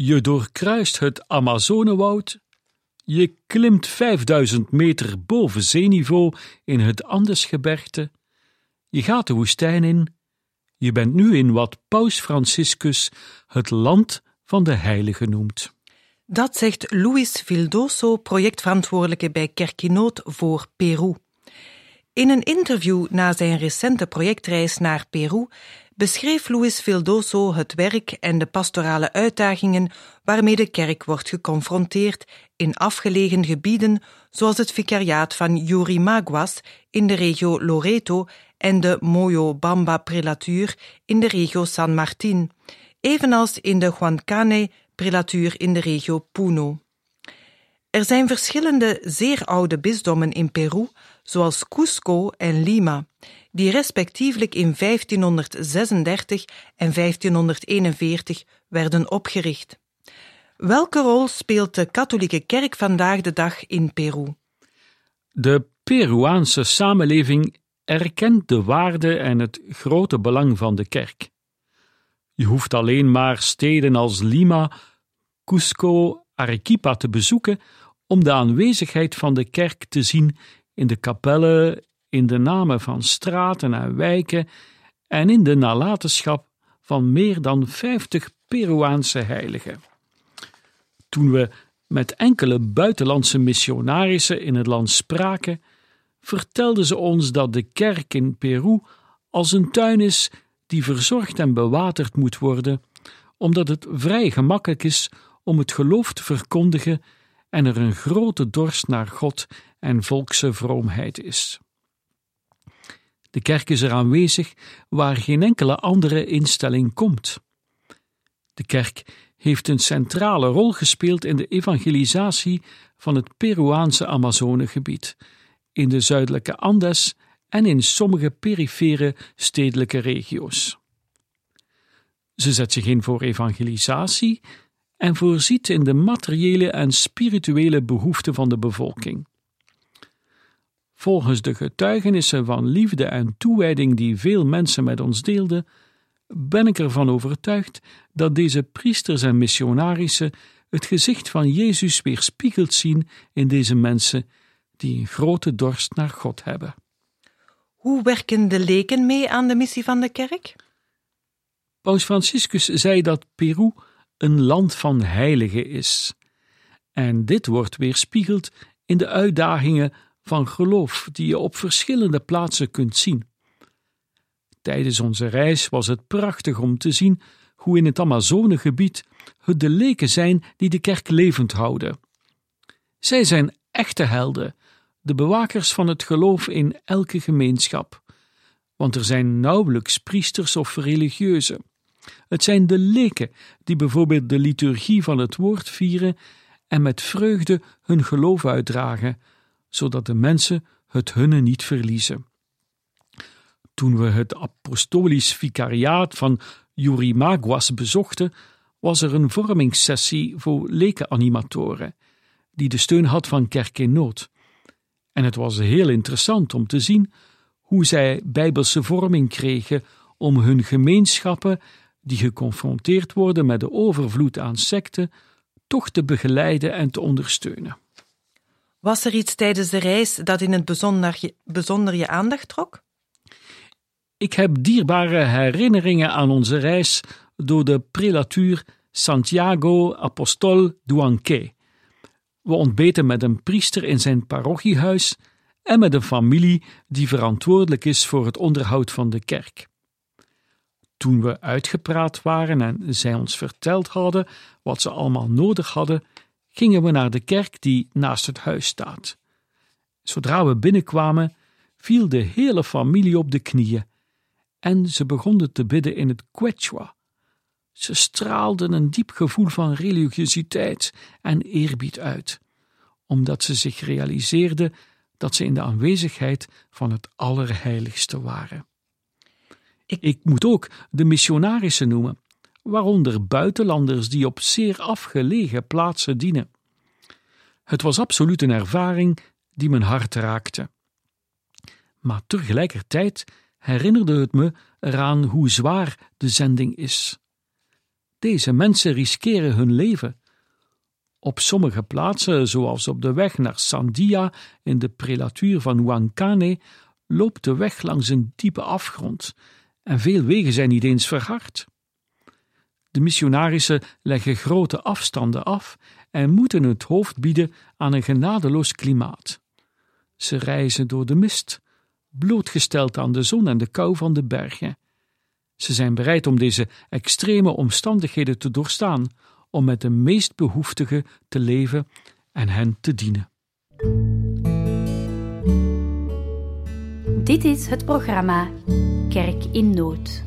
Je doorkruist het Amazonewoud, je klimt vijfduizend meter boven zeeniveau in het Andesgebergte, je gaat de woestijn in, je bent nu in wat Paus Franciscus het land van de heiligen noemt. Dat zegt Luis Vildoso, projectverantwoordelijke bij Kerkinoot voor Peru. In een interview na zijn recente projectreis naar Peru beschreef Luis Vildoso het werk en de pastorale uitdagingen waarmee de kerk wordt geconfronteerd in afgelegen gebieden zoals het vicariaat van Yurimaguas in de regio Loreto en de Moyobamba prelatuur in de regio San Martín, evenals in de Huancane prelatuur in de regio Puno. Er zijn verschillende zeer oude bisdommen in Peru, zoals Cusco en Lima, die respectievelijk in vijftienhonderdzesendertig en vijftienhonderdeenenveertig werden opgericht. Welke rol speelt de katholieke kerk vandaag de dag in Peru? De Peruaanse samenleving erkent de waarde en het grote belang van de kerk. Je hoeft alleen maar steden als Lima, Cusco, Arequipa te bezoeken om de aanwezigheid van de kerk te zien in de kapellen, in de namen van straten en wijken en in de nalatenschap van meer dan vijftig Peruaanse heiligen. Toen we met enkele buitenlandse missionarissen in het land spraken, vertelden ze ons dat de kerk in Peru als een tuin is die verzorgd en bewaterd moet worden, omdat het vrij gemakkelijk is om het geloof te verkondigen en er een grote dorst naar God en volkse vroomheid is. De kerk is er aanwezig waar geen enkele andere instelling komt. De kerk heeft een centrale rol gespeeld in de evangelisatie van het Peruaanse Amazonegebied, in de zuidelijke Andes en in sommige perifere stedelijke regio's. Ze zet zich in voor evangelisatie en voorziet in de materiële en spirituele behoeften van de bevolking. Volgens de getuigenissen van liefde en toewijding die veel mensen met ons deelden, ben ik ervan overtuigd dat deze priesters en missionarissen het gezicht van Jezus weerspiegeld zien in deze mensen die een grote dorst naar God hebben. Hoe werken de leken mee aan de missie van de kerk? Paus Franciscus zei dat Peru een land van heiligen is. En dit wordt weerspiegeld in de uitdagingen van geloof die je op verschillende plaatsen kunt zien. Tijdens onze reis was het prachtig om te zien hoe in het Amazonegebied het de leken zijn die de kerk levend houden. Zij zijn echte helden, de bewakers van het geloof in elke gemeenschap, want er zijn nauwelijks priesters of religieuzen. Het zijn de leken die bijvoorbeeld de liturgie van het woord vieren en met vreugde hun geloof uitdragen, zodat de mensen het hunne niet verliezen. Toen we het apostolisch vicariaat van Yurimaguas bezochten, was er een vormingssessie voor lekenanimatoren, die de steun had van Kerk in Nood. En het was heel interessant om te zien hoe zij bijbelse vorming kregen om hun gemeenschappen, die geconfronteerd worden met de overvloed aan secten, toch te begeleiden en te ondersteunen. Was er iets tijdens de reis dat in het bijzonder je, bijzonder je aandacht trok? Ik heb dierbare herinneringen aan onze reis door de prelatuur Santiago Apostol Duanque. We ontbeten met een priester in zijn parochiehuis en met een familie die verantwoordelijk is voor het onderhoud van de kerk. Toen we uitgepraat waren en zij ons verteld hadden wat ze allemaal nodig hadden, gingen we naar de kerk die naast het huis staat. Zodra we binnenkwamen, viel de hele familie op de knieën en ze begonnen te bidden in het Quechua. Ze straalden een diep gevoel van religiositeit en eerbied uit, omdat ze zich realiseerden dat ze in de aanwezigheid van het Allerheiligste waren. Ik, Ik moet ook de missionarissen noemen, waaronder buitenlanders die op zeer afgelegen plaatsen dienen. Het was absoluut een ervaring die mijn hart raakte. Maar tegelijkertijd herinnerde het me eraan hoe zwaar de zending is. Deze mensen riskeren hun leven. Op sommige plaatsen, zoals op de weg naar Sandia in de prelatuur van Huancane, loopt de weg langs een diepe afgrond en veel wegen zijn niet eens verhard. De missionarissen leggen grote afstanden af en moeten het hoofd bieden aan een genadeloos klimaat. Ze reizen door de mist, blootgesteld aan de zon en de kou van de bergen. Ze zijn bereid om deze extreme omstandigheden te doorstaan, om met de meest behoeftigen te leven en hen te dienen. Dit is het programma Kerk in Nood.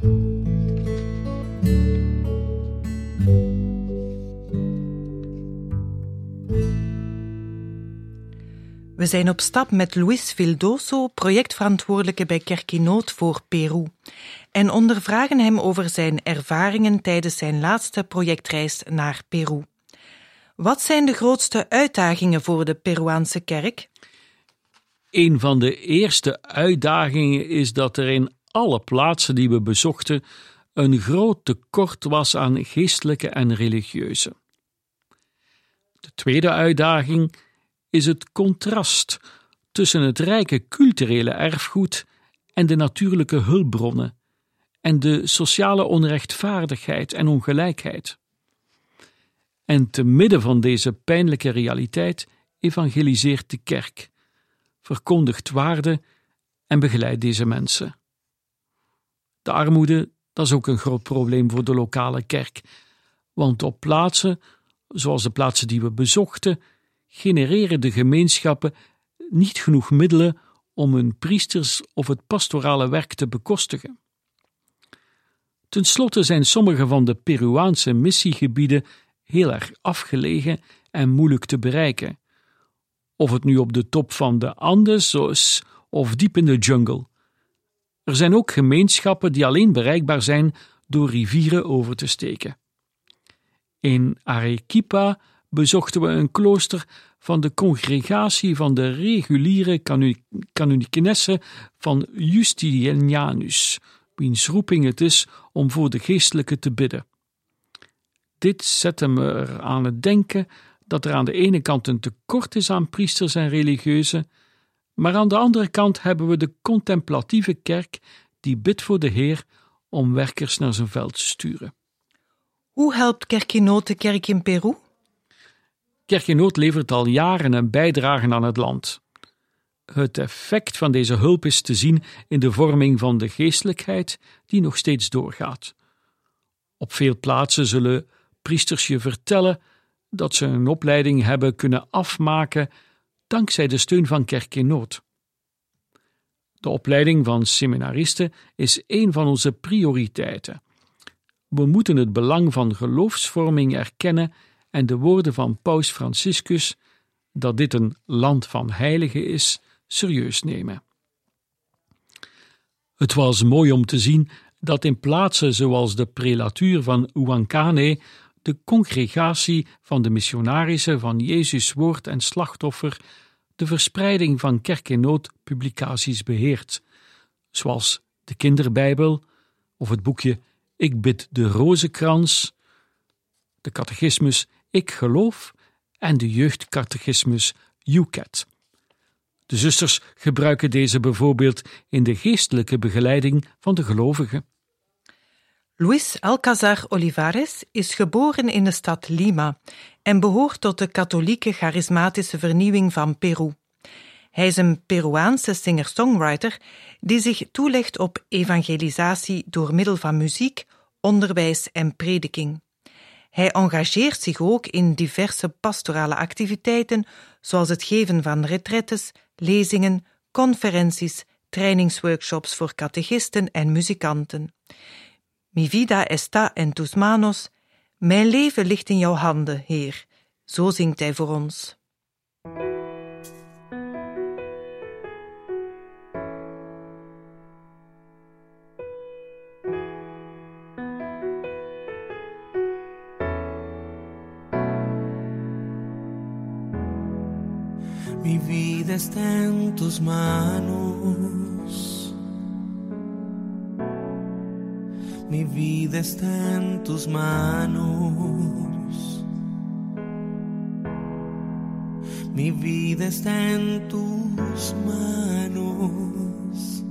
We zijn op stap met Luis Vildoso, projectverantwoordelijke bij Kerk in Nood voor Peru, en ondervragen hem over zijn ervaringen tijdens zijn laatste projectreis naar Peru. Wat zijn de grootste uitdagingen voor de Peruaanse kerk? Een van de eerste uitdagingen is dat er in alle plaatsen die we bezochten een groot tekort was aan geestelijke en religieuze. De tweede uitdaging is het contrast tussen het rijke culturele erfgoed en de natuurlijke hulpbronnen en de sociale onrechtvaardigheid en ongelijkheid. En te midden van deze pijnlijke realiteit evangeliseert de kerk, verkondigt waarde en begeleidt deze mensen. De armoede, dat is ook een groot probleem voor de lokale kerk, want op plaatsen, zoals de plaatsen die we bezochten, genereren de gemeenschappen niet genoeg middelen om hun priesters of het pastorale werk te bekostigen. Ten slotte zijn sommige van de Peruaanse missiegebieden heel erg afgelegen en moeilijk te bereiken. Of het nu op de top van de Andes is of diep in de jungle. Er zijn ook gemeenschappen die alleen bereikbaar zijn door rivieren over te steken. In Arequipa bezochten we een klooster van de congregatie van de reguliere kanunikenessen van Justinianus, wiens roeping het is om voor de geestelijke te bidden. Dit zette me er aan het denken dat er aan de ene kant een tekort is aan priesters en religieuzen, maar aan de andere kant hebben we de contemplatieve kerk die bidt voor de Heer om werkers naar zijn veld te sturen. Hoe helpt Kerk in Nood de kerk in Peru? Kerk in Nood levert al jaren een bijdrage aan het land. Het effect van deze hulp is te zien in de vorming van de geestelijkheid die nog steeds doorgaat. Op veel plaatsen zullen priesters je vertellen dat ze een opleiding hebben kunnen afmaken dankzij de steun van Kerk in Nood. De opleiding van seminaristen is een van onze prioriteiten. We moeten het belang van geloofsvorming erkennen en de woorden van Paus Franciscus, dat dit een land van heiligen is, serieus nemen. Het was mooi om te zien dat in plaatsen zoals de prelatuur van Huancane de congregatie van de missionarissen van Jezus Woord en Slachtoffer de verspreiding van Kerk in Nood publicaties beheert, zoals de Kinderbijbel of het boekje Ik bid de Rozenkrans, de catechismus Ik geloof en de jeugdcatechismus U C A T. De zusters gebruiken deze bijvoorbeeld in de geestelijke begeleiding van de gelovigen. Luis Alcázar Olivares is geboren in de stad Lima en behoort tot de katholieke charismatische vernieuwing van Peru. Hij is een Peruaanse singer-songwriter die zich toelegt op evangelisatie door middel van muziek, onderwijs en prediking. Hij engageert zich ook in diverse pastorale activiteiten, zoals het geven van retraites, lezingen, conferenties, trainingsworkshops voor catechisten en muzikanten. Mi vida está en tus manos. Mijn leven ligt in jouw handen, Heer. Zo zingt hij voor ons. Mi vida está en tus manos. Mi vida está en tus manos. Mi vida está en tus manos.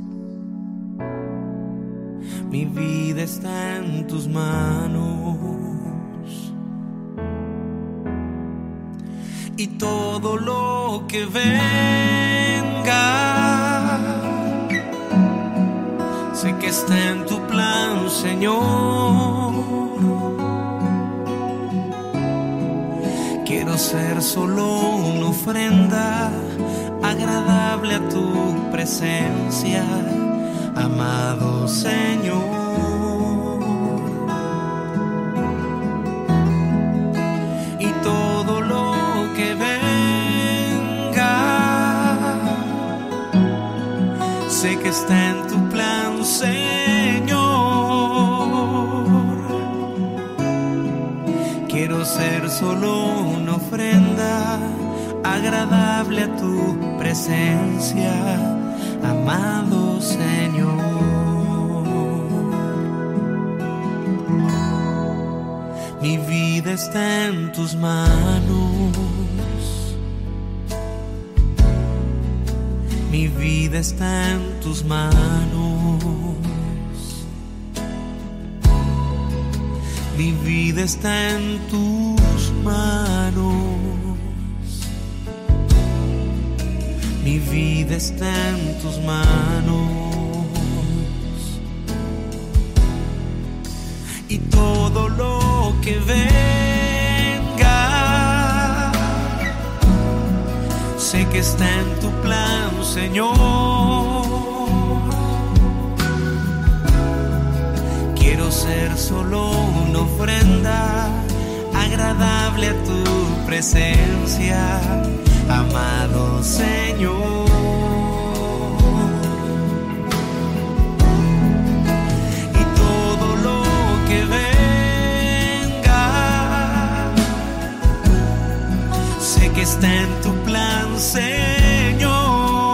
Mi vida está en tus manos. Y todo lo que venga, sé que está en tu plan, Señor. Quiero ser solo una ofrenda agradable a tu presencia, amado Señor. Y todo lo que venga, sé que está en tu plan, Señor. Quiero ser solo una ofrenda agradable a tu presencia, amado Señor. Mi vida está en tus manos. Mi vida está en tus manos. Mi vida está en tus manos. Mi vida está en tus manos. Y todo lo que venga, sé que está en tu plan, Señor. Quiero ser solo una ofrenda agradable a tu presencia, amado Señor. Y todo lo que venga, sé que está en tu plan, Señor.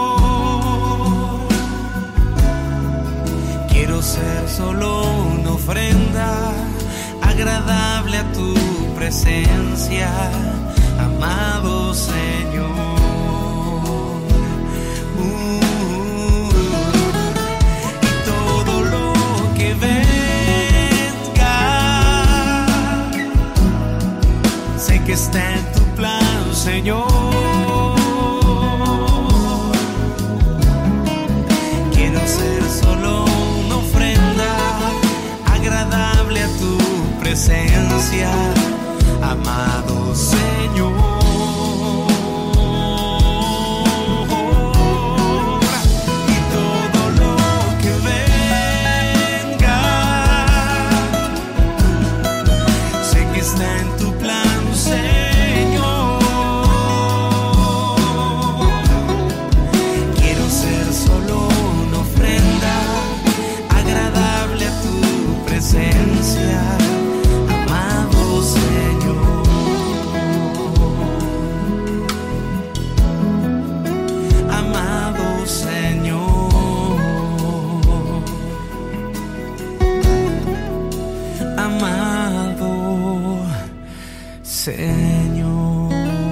Quiero ser solo una ofrenda agradable a tu presencia, amado Señor. Uh, y todo lo que venga, sé que está en tu plan, Señor. Quiero ser solo una ofrenda agradable a tu presencia, amado Señor. Y todo lo que venga, sé que está en tu plan, Señor. Quiero ser solo una ofrenda agradable a tu presencia, amado Señor. Amado Señor, amado Señor.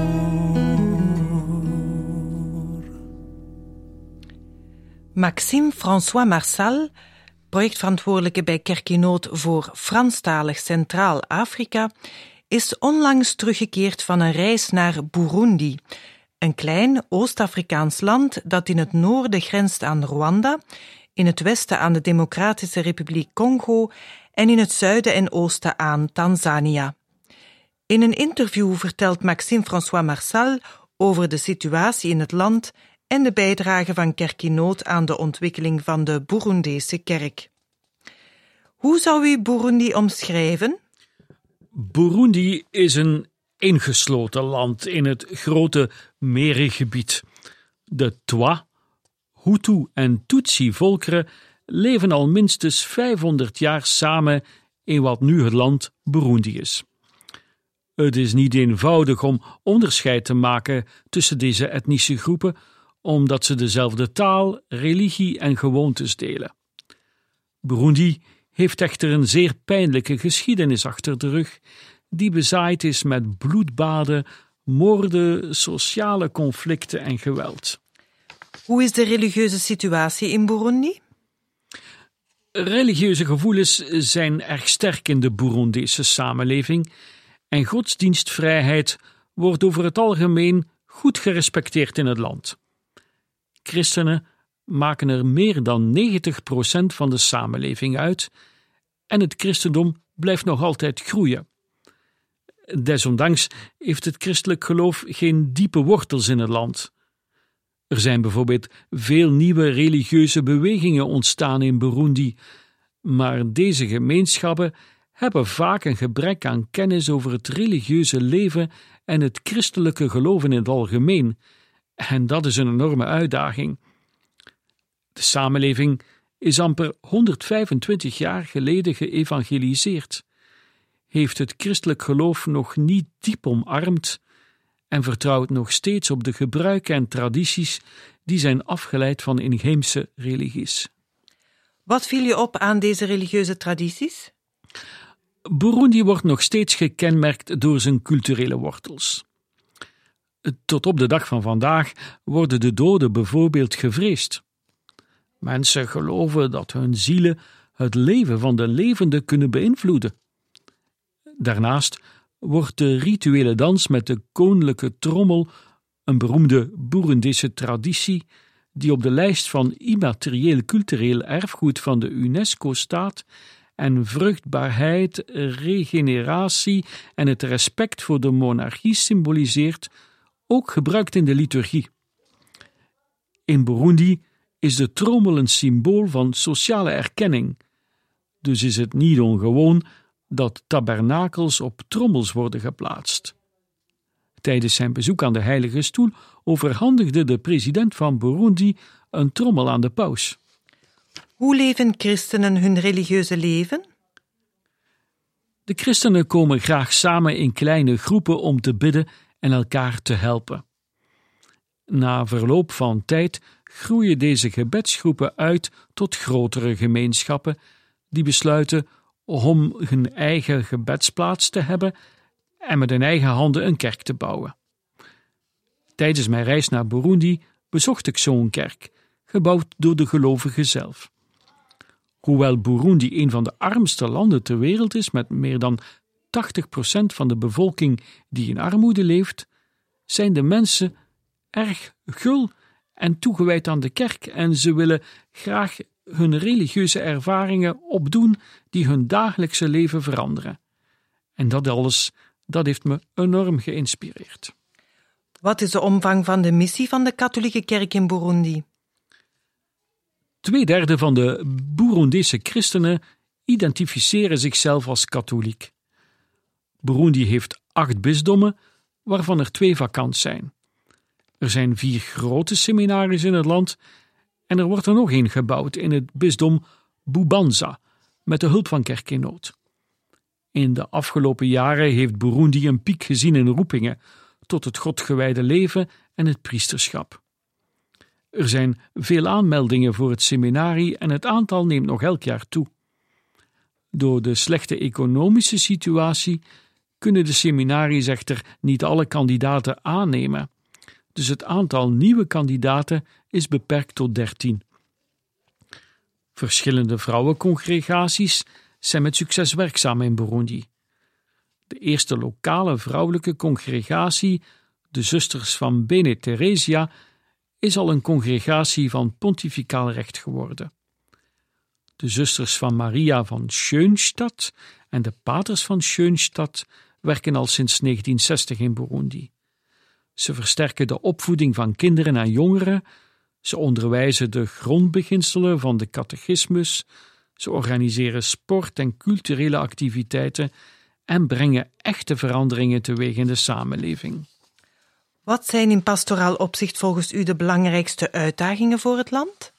Maxime François Marsal, projectverantwoordelijke bij Kerk in Nood voor Franstalig Centraal-Afrika, is onlangs teruggekeerd van een reis naar Burundi, een klein Oost-Afrikaans land dat in het noorden grenst aan Rwanda, in het westen aan de Democratische Republiek Congo en in het zuiden en oosten aan Tanzania. In een interview vertelt Maxime François Marsal over de situatie in het land en de bijdrage van Kerk in Nood aan de ontwikkeling van de Burundese kerk. Hoe zou u Burundi omschrijven? Burundi is een ingesloten land in het grote merengebied. De Twa, Hutu en Tutsi-volkeren leven al minstens vijfhonderd jaar samen in wat nu het land Burundi is. Het is niet eenvoudig om onderscheid te maken tussen deze etnische groepen, omdat ze dezelfde taal, religie en gewoontes delen. Burundi heeft echter een zeer pijnlijke geschiedenis achter de rug, die bezaaid is met bloedbaden, moorden, sociale conflicten en geweld. Hoe is de religieuze situatie in Burundi? Religieuze gevoelens zijn erg sterk in de Burundese samenleving en godsdienstvrijheid wordt over het algemeen goed gerespecteerd in het land. Christenen maken er meer dan negentig procent van de samenleving uit en het christendom blijft nog altijd groeien. Desondanks heeft het christelijk geloof geen diepe wortels in het land. Er zijn bijvoorbeeld veel nieuwe religieuze bewegingen ontstaan in Burundi, maar deze gemeenschappen hebben vaak een gebrek aan kennis over het religieuze leven en het christelijke geloof in het algemeen, en dat is een enorme uitdaging. De samenleving is amper honderdvijfentwintig jaar geleden geëvangeliseerd, heeft het christelijk geloof nog niet diep omarmd en vertrouwt nog steeds op de gebruiken en tradities die zijn afgeleid van inheemse religies. Wat viel je op aan deze religieuze tradities? Burundi wordt nog steeds gekenmerkt door zijn culturele wortels. Tot op de dag van vandaag worden de doden bijvoorbeeld gevreesd. Mensen geloven dat hun zielen het leven van de levenden kunnen beïnvloeden. Daarnaast wordt de rituele dans met de koninklijke trommel een beroemde Burundese traditie die op de lijst van immaterieel cultureel erfgoed van de UNESCO staat en vruchtbaarheid, regeneratie en het respect voor de monarchie symboliseert, ook gebruikt in de liturgie. In Burundi is de trommel een symbool van sociale erkenning, dus is het niet ongewoon dat tabernakels op trommels worden geplaatst. Tijdens zijn bezoek aan de Heilige Stoel overhandigde de president van Burundi een trommel aan de paus. Hoe leven christenen hun religieuze leven? De christenen komen graag samen in kleine groepen om te bidden en elkaar te helpen. Na verloop van tijd groeien deze gebedsgroepen uit tot grotere gemeenschappen die besluiten om hun eigen gebedsplaats te hebben en met hun eigen handen een kerk te bouwen. Tijdens mijn reis naar Burundi bezocht ik zo'n kerk, gebouwd door de gelovigen zelf. Hoewel Burundi een van de armste landen ter wereld is, met meer dan tachtig procent van de bevolking die in armoede leeft, zijn de mensen erg gul en toegewijd aan de kerk en ze willen graag hun religieuze ervaringen opdoen die hun dagelijkse leven veranderen. En dat alles, dat heeft me enorm geïnspireerd. Wat is de omvang van de missie van de katholieke kerk in Burundi? Tweederde van de Burundese christenen identificeren zichzelf als katholiek. Burundi heeft acht bisdommen, waarvan er twee vakant zijn. Er zijn vier grote seminaries in het land en er wordt er nog één gebouwd in het bisdom Bubanza, met de hulp van Kerk in Nood. In de afgelopen jaren heeft Burundi een piek gezien in roepingen tot het godgewijde leven en het priesterschap. Er zijn veel aanmeldingen voor het seminarie en het aantal neemt nog elk jaar toe. Door de slechte economische situatie kunnen de seminaries echter niet alle kandidaten aannemen, dus het aantal nieuwe kandidaten is beperkt tot dertien. Verschillende vrouwencongregaties zijn met succes werkzaam in Burundi. De eerste lokale vrouwelijke congregatie, de Zusters van Bene Theresia, is al een congregatie van pontificaal recht geworden. De Zusters van Maria van Schönstadt en de Paters van Schönstadt werken al sinds negentien zestig in Burundi. Ze versterken de opvoeding van kinderen en jongeren, ze onderwijzen de grondbeginselen van de catechismus, ze organiseren sport- en culturele activiteiten en brengen echte veranderingen teweeg in de samenleving. Wat zijn in pastoraal opzicht volgens u de belangrijkste uitdagingen voor het land?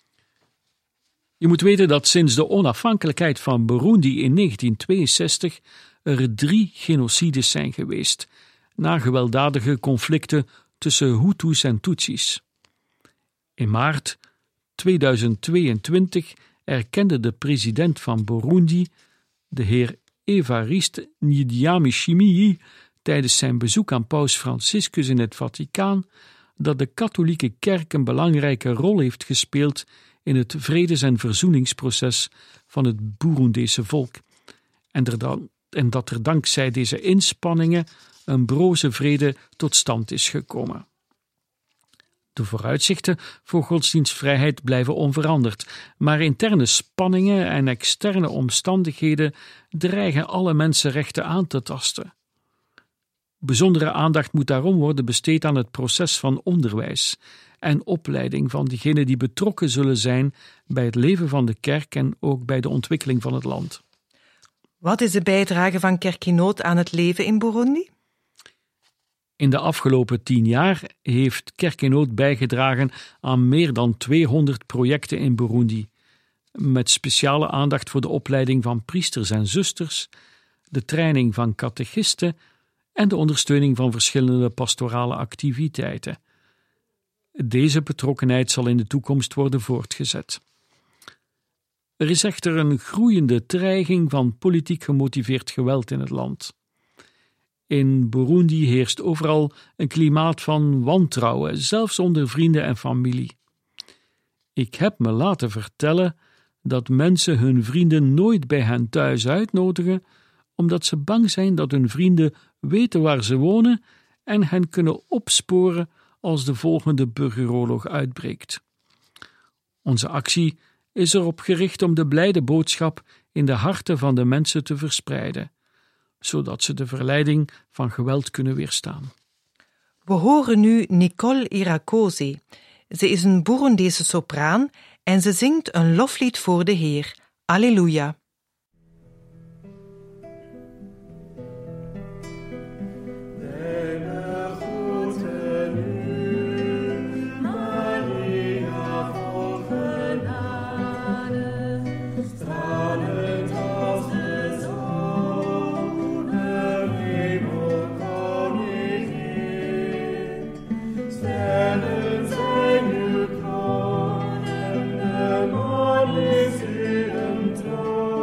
Je moet weten dat sinds de onafhankelijkheid van Burundi in negentien tweeënzestig er drie genocides zijn geweest, na gewelddadige conflicten tussen Hutus en Tutsis. In maart tweeduizend tweeëntwintig erkende de president van Burundi, de heer Evariste Ndayishimiye, tijdens zijn bezoek aan paus Franciscus in het Vaticaan, dat de katholieke kerk een belangrijke rol heeft gespeeld in het vredes- en verzoeningsproces van het Burundese volk, en, er dan, en dat er dankzij deze inspanningen een broze vrede tot stand is gekomen. De vooruitzichten voor godsdienstvrijheid blijven onveranderd, maar interne spanningen en externe omstandigheden dreigen alle mensenrechten aan te tasten. Bijzondere aandacht moet daarom worden besteed aan het proces van onderwijs en opleiding van diegenen die betrokken zullen zijn bij het leven van de kerk en ook bij de ontwikkeling van het land. Wat is de bijdrage van Kerk in Nood aan het leven in Burundi? In de afgelopen tien jaar heeft Kerk in Nood bijgedragen aan meer dan tweehonderd projecten in Burundi, met speciale aandacht voor de opleiding van priesters en zusters, de training van catechisten en de ondersteuning van verschillende pastorale activiteiten. Deze betrokkenheid zal in de toekomst worden voortgezet. Er is echter een groeiende dreiging van politiek gemotiveerd geweld in het land. In Burundi heerst overal een klimaat van wantrouwen, zelfs onder vrienden en familie. Ik heb me laten vertellen dat mensen hun vrienden nooit bij hen thuis uitnodigen, omdat ze bang zijn dat hun vrienden weten waar ze wonen en hen kunnen opsporen als de volgende burgeroorlog uitbreekt. Onze actie is erop gericht om de blijde boodschap in de harten van de mensen te verspreiden, zodat ze de verleiding van geweld kunnen weerstaan. We horen nu Nicole Irakoze. Ze is een Burundese sopraan en ze zingt een loflied voor de Heer. Alleluia. Through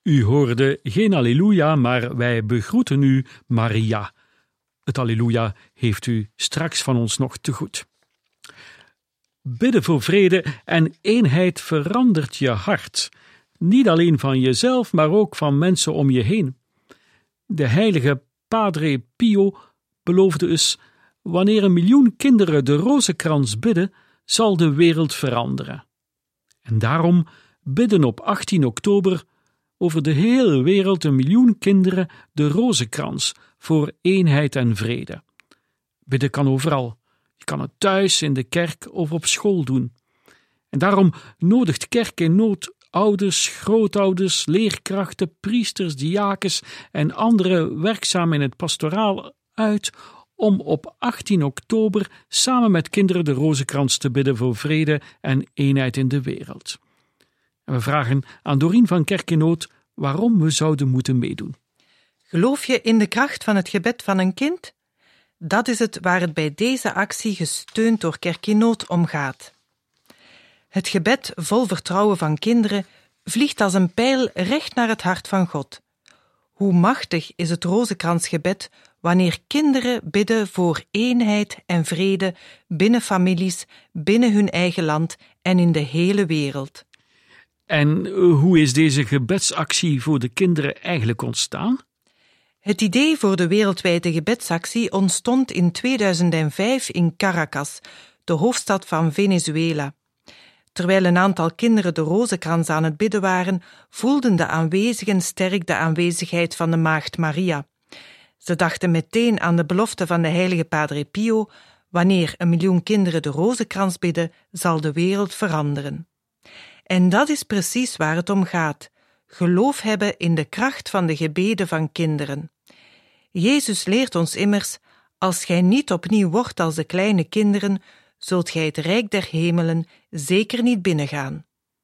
U hoorde geen Alleluia, maar wij begroeten u, Maria. Het Alleluia heeft u straks van ons nog te goed. Bidden voor vrede en eenheid verandert je hart. Niet alleen van jezelf, maar ook van mensen om je heen. De heilige Padre Pio beloofde eens: wanneer een miljoen kinderen de rozenkrans bidden, zal de wereld veranderen. En daarom bidden op achttien oktober over de hele wereld een miljoen kinderen de rozenkrans voor eenheid en vrede. Bidden kan overal. Je kan het thuis, in de kerk of op school doen. En daarom nodigt Kerk in Nood ouders, grootouders, leerkrachten, priesters, diakens en anderen werkzaam in het pastoraal uit om op achttien oktober samen met kinderen de rozenkrans te bidden voor vrede en eenheid in de wereld. En we vragen aan Dorien van Kerk in Nood waarom we zouden moeten meedoen. Geloof je in de kracht van het gebed van een kind? Dat is het waar het bij deze actie, gesteund door Kerk in Nood, om gaat. Het gebed vol vertrouwen van kinderen vliegt als een pijl recht naar het hart van God. Hoe machtig is het rozenkransgebed wanneer kinderen bidden voor eenheid en vrede binnen families, binnen hun eigen land en in de hele wereld. En hoe is deze gebedsactie voor de kinderen eigenlijk ontstaan? Het idee voor de wereldwijde gebedsactie ontstond in tweeduizend vijf in Caracas, de hoofdstad van Venezuela. Terwijl een aantal kinderen de rozenkrans aan het bidden waren, voelden de aanwezigen sterk de aanwezigheid van de maagd Maria. Ze dachten meteen aan de belofte van de heilige Padre Pio: wanneer een miljoen kinderen de rozenkrans bidden, zal de wereld veranderen. En dat is precies waar het om gaat: geloof hebben in de kracht van de gebeden van kinderen. Jezus leert ons immers: als gij niet opnieuw wordt als de kleine kinderen, zult gij het rijk der hemelen zeker niet binnengaan.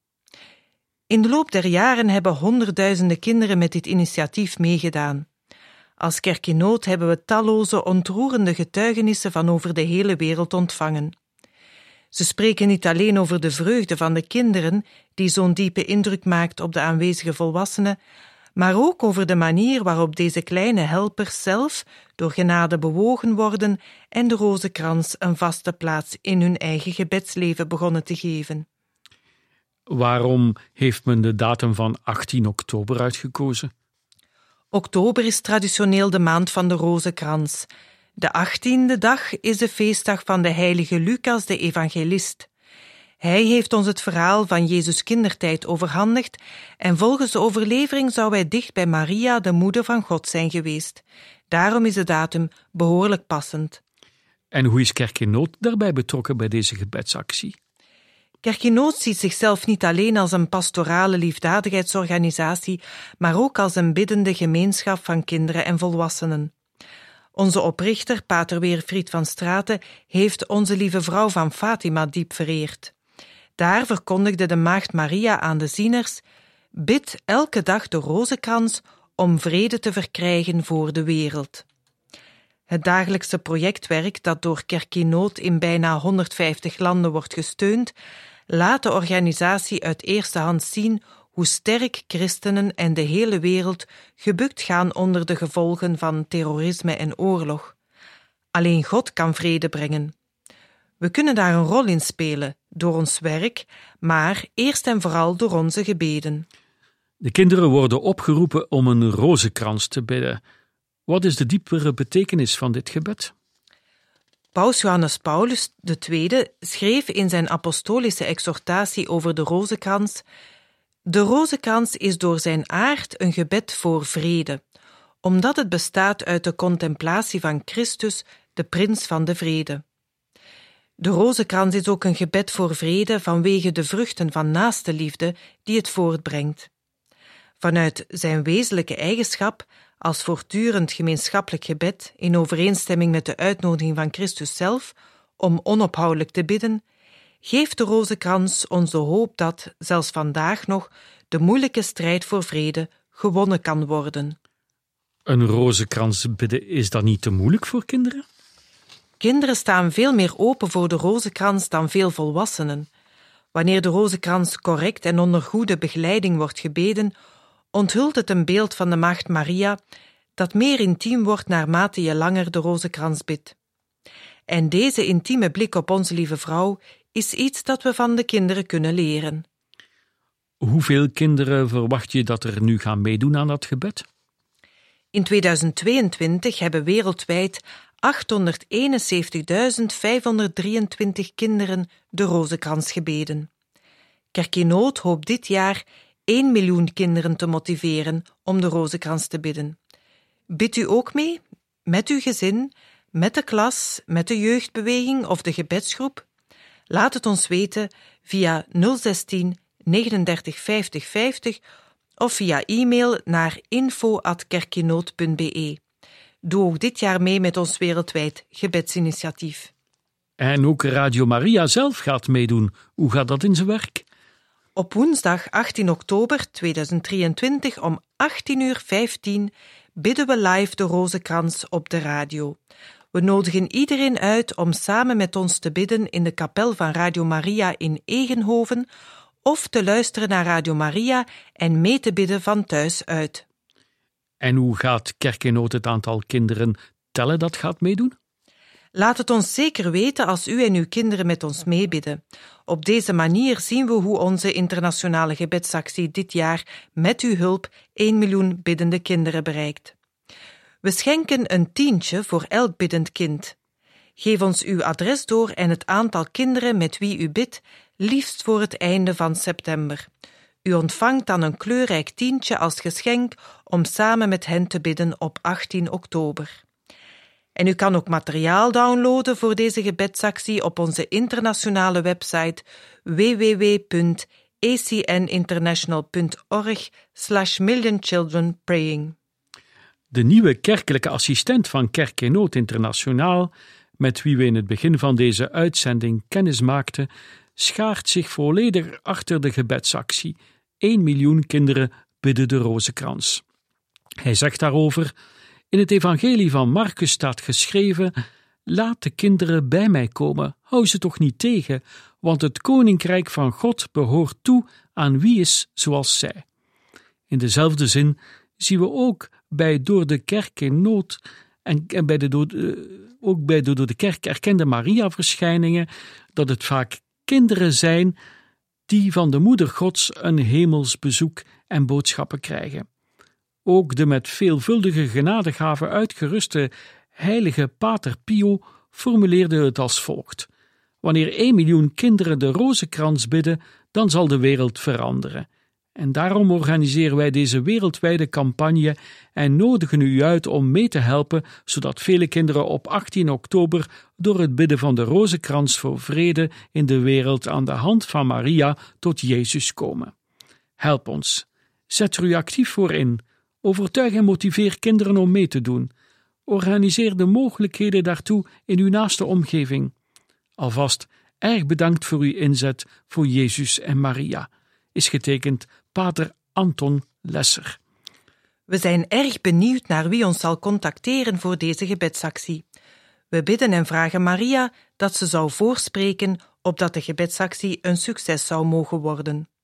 In de loop der jaren hebben honderdduizenden kinderen met dit initiatief meegedaan. Als Kerk in Nood hebben we talloze ontroerende getuigenissen van over de hele wereld ontvangen. Ze spreken niet alleen over de vreugde van de kinderen, die zo'n diepe indruk maakt op de aanwezige volwassenen, maar ook over de manier waarop deze kleine helpers zelf door genade bewogen worden en de rozenkrans een vaste plaats in hun eigen gebedsleven begonnen te geven. Waarom heeft men de datum van achttien oktober uitgekozen? Oktober is traditioneel de maand van de rozenkrans. De achttiende dag is de feestdag van de heilige Lucas, de evangelist. Hij heeft ons het verhaal van Jezus' kindertijd overhandigd en volgens de overlevering zou hij dicht bij Maria, de moeder van God, zijn geweest. Daarom is de datum behoorlijk passend. En hoe is Kerk in Nood daarbij betrokken bij deze gebedsactie? Kerk in Nood ziet zichzelf niet alleen als een pastorale liefdadigheidsorganisatie, maar ook als een biddende gemeenschap van kinderen en volwassenen. Onze oprichter, pater Weerfried van Straten, heeft onze lieve vrouw van Fatima diep vereerd. Daar verkondigde de maagd Maria aan de zieners: bid elke dag de rozenkrans om vrede te verkrijgen voor de wereld. Het dagelijkse projectwerk, dat door Kerk in Nood in bijna honderdvijftig landen wordt gesteund, laat de organisatie uit eerste hand zien hoe sterk christenen en de hele wereld gebukt gaan onder de gevolgen van terrorisme en oorlog. Alleen God kan vrede brengen. We kunnen daar een rol in spelen, door ons werk, maar eerst en vooral door onze gebeden. De kinderen worden opgeroepen om een rozenkrans te bidden. Wat is de diepere betekenis van dit gebed? Paus Johannes Paulus de Tweede schreef in zijn apostolische exhortatie over de rozenkrans: de rozenkrans is door zijn aard een gebed voor vrede, omdat het bestaat uit de contemplatie van Christus, de prins van de vrede. De rozenkrans is ook een gebed voor vrede vanwege de vruchten van naaste liefde die het voortbrengt. Vanuit zijn wezenlijke eigenschap, als voortdurend gemeenschappelijk gebed in overeenstemming met de uitnodiging van Christus zelf om onophoudelijk te bidden, geeft de rozenkrans ons de hoop dat, zelfs vandaag nog, de moeilijke strijd voor vrede gewonnen kan worden. Een rozenkrans bidden, is dat niet te moeilijk voor kinderen? Kinderen staan veel meer open voor de rozenkrans dan veel volwassenen. Wanneer de rozenkrans correct en onder goede begeleiding wordt gebeden, onthult het een beeld van de Maagd Maria dat meer intiem wordt naarmate je langer de rozenkrans bidt. En deze intieme blik op onze lieve vrouw is iets dat we van de kinderen kunnen leren. Hoeveel kinderen verwacht je dat er nu gaan meedoen aan dat gebed? In tweeduizend tweeëntwintig hebben wereldwijd achthonderdeenenzeventigduizend vijfhonderddrieëntwintig kinderen de rozenkrans gebeden. Kerk in Nood hoopt dit jaar één miljoen kinderen te motiveren om de rozenkrans te bidden. Bidt u ook mee? Met uw gezin, met de klas, met de jeugdbeweging of de gebedsgroep? Laat het ons weten via nul zestien negenendertig vijftig vijftig of via e-mail naar info at kerkinood punt b e. Doe ook dit jaar mee met ons wereldwijd gebedsinitiatief. En ook Radio Maria zelf gaat meedoen. Hoe gaat dat in zijn werk? Op woensdag achttien oktober tweeduizend drieëntwintig om achttien uur vijftien bidden we live de rozenkrans op de radio. We nodigen iedereen uit om samen met ons te bidden in de kapel van Radio Maria in Egenhoven of te luisteren naar Radio Maria en mee te bidden van thuis uit. En hoe gaat Kerk in Nood het aantal kinderen tellen dat gaat meedoen? Laat het ons zeker weten als u en uw kinderen met ons meebidden. Op deze manier zien we hoe onze internationale gebedsactie dit jaar met uw hulp één miljoen biddende kinderen bereikt. We schenken een tientje voor elk biddend kind. Geef ons uw adres door en het aantal kinderen met wie u bidt, liefst voor het einde van september. U ontvangt dan een kleurrijk tientje als geschenk om samen met hen te bidden op achttien oktober. En u kan ook materiaal downloaden voor deze gebedsactie op onze internationale website w w w punt a c n international punt org slash million children praying. De nieuwe kerkelijke assistent van Kerk in Nood Internationaal, met wie we in het begin van deze uitzending kennis maakten, schaart zich volledig achter de gebedsactie. één miljoen kinderen bidden de rozenkrans. Hij zegt daarover: in het evangelie van Marcus staat geschreven: laat de kinderen bij mij komen, hou ze toch niet tegen, want het koninkrijk van God behoort toe aan wie is zoals zij. In dezelfde zin zien we ook bij door de kerk in nood en, en bij de door, uh, ook bij de door de kerk erkende Maria-verschijningen dat het vaak kinderen zijn die van de moeder Gods een hemels bezoek en boodschappen krijgen. Ook de met veelvuldige genadegaven uitgeruste heilige Pater Pio formuleerde het als volgt: wanneer één miljoen kinderen de rozenkrans bidden, dan zal de wereld veranderen. En daarom organiseren wij deze wereldwijde campagne en nodigen u uit om mee te helpen, zodat vele kinderen op achttien oktober door het bidden van de rozenkrans voor vrede in de wereld aan de hand van Maria tot Jezus komen. Help ons. Zet er u actief voor in. Overtuig en motiveer kinderen om mee te doen. Organiseer de mogelijkheden daartoe in uw naaste omgeving. Alvast erg bedankt voor uw inzet voor Jezus en Maria. Is getekend Pater Anton Lesser. We zijn erg benieuwd naar wie ons zal contacteren voor deze gebedsactie. We bidden en vragen Maria dat ze zou voorspreken opdat de gebedsactie een succes zou mogen worden.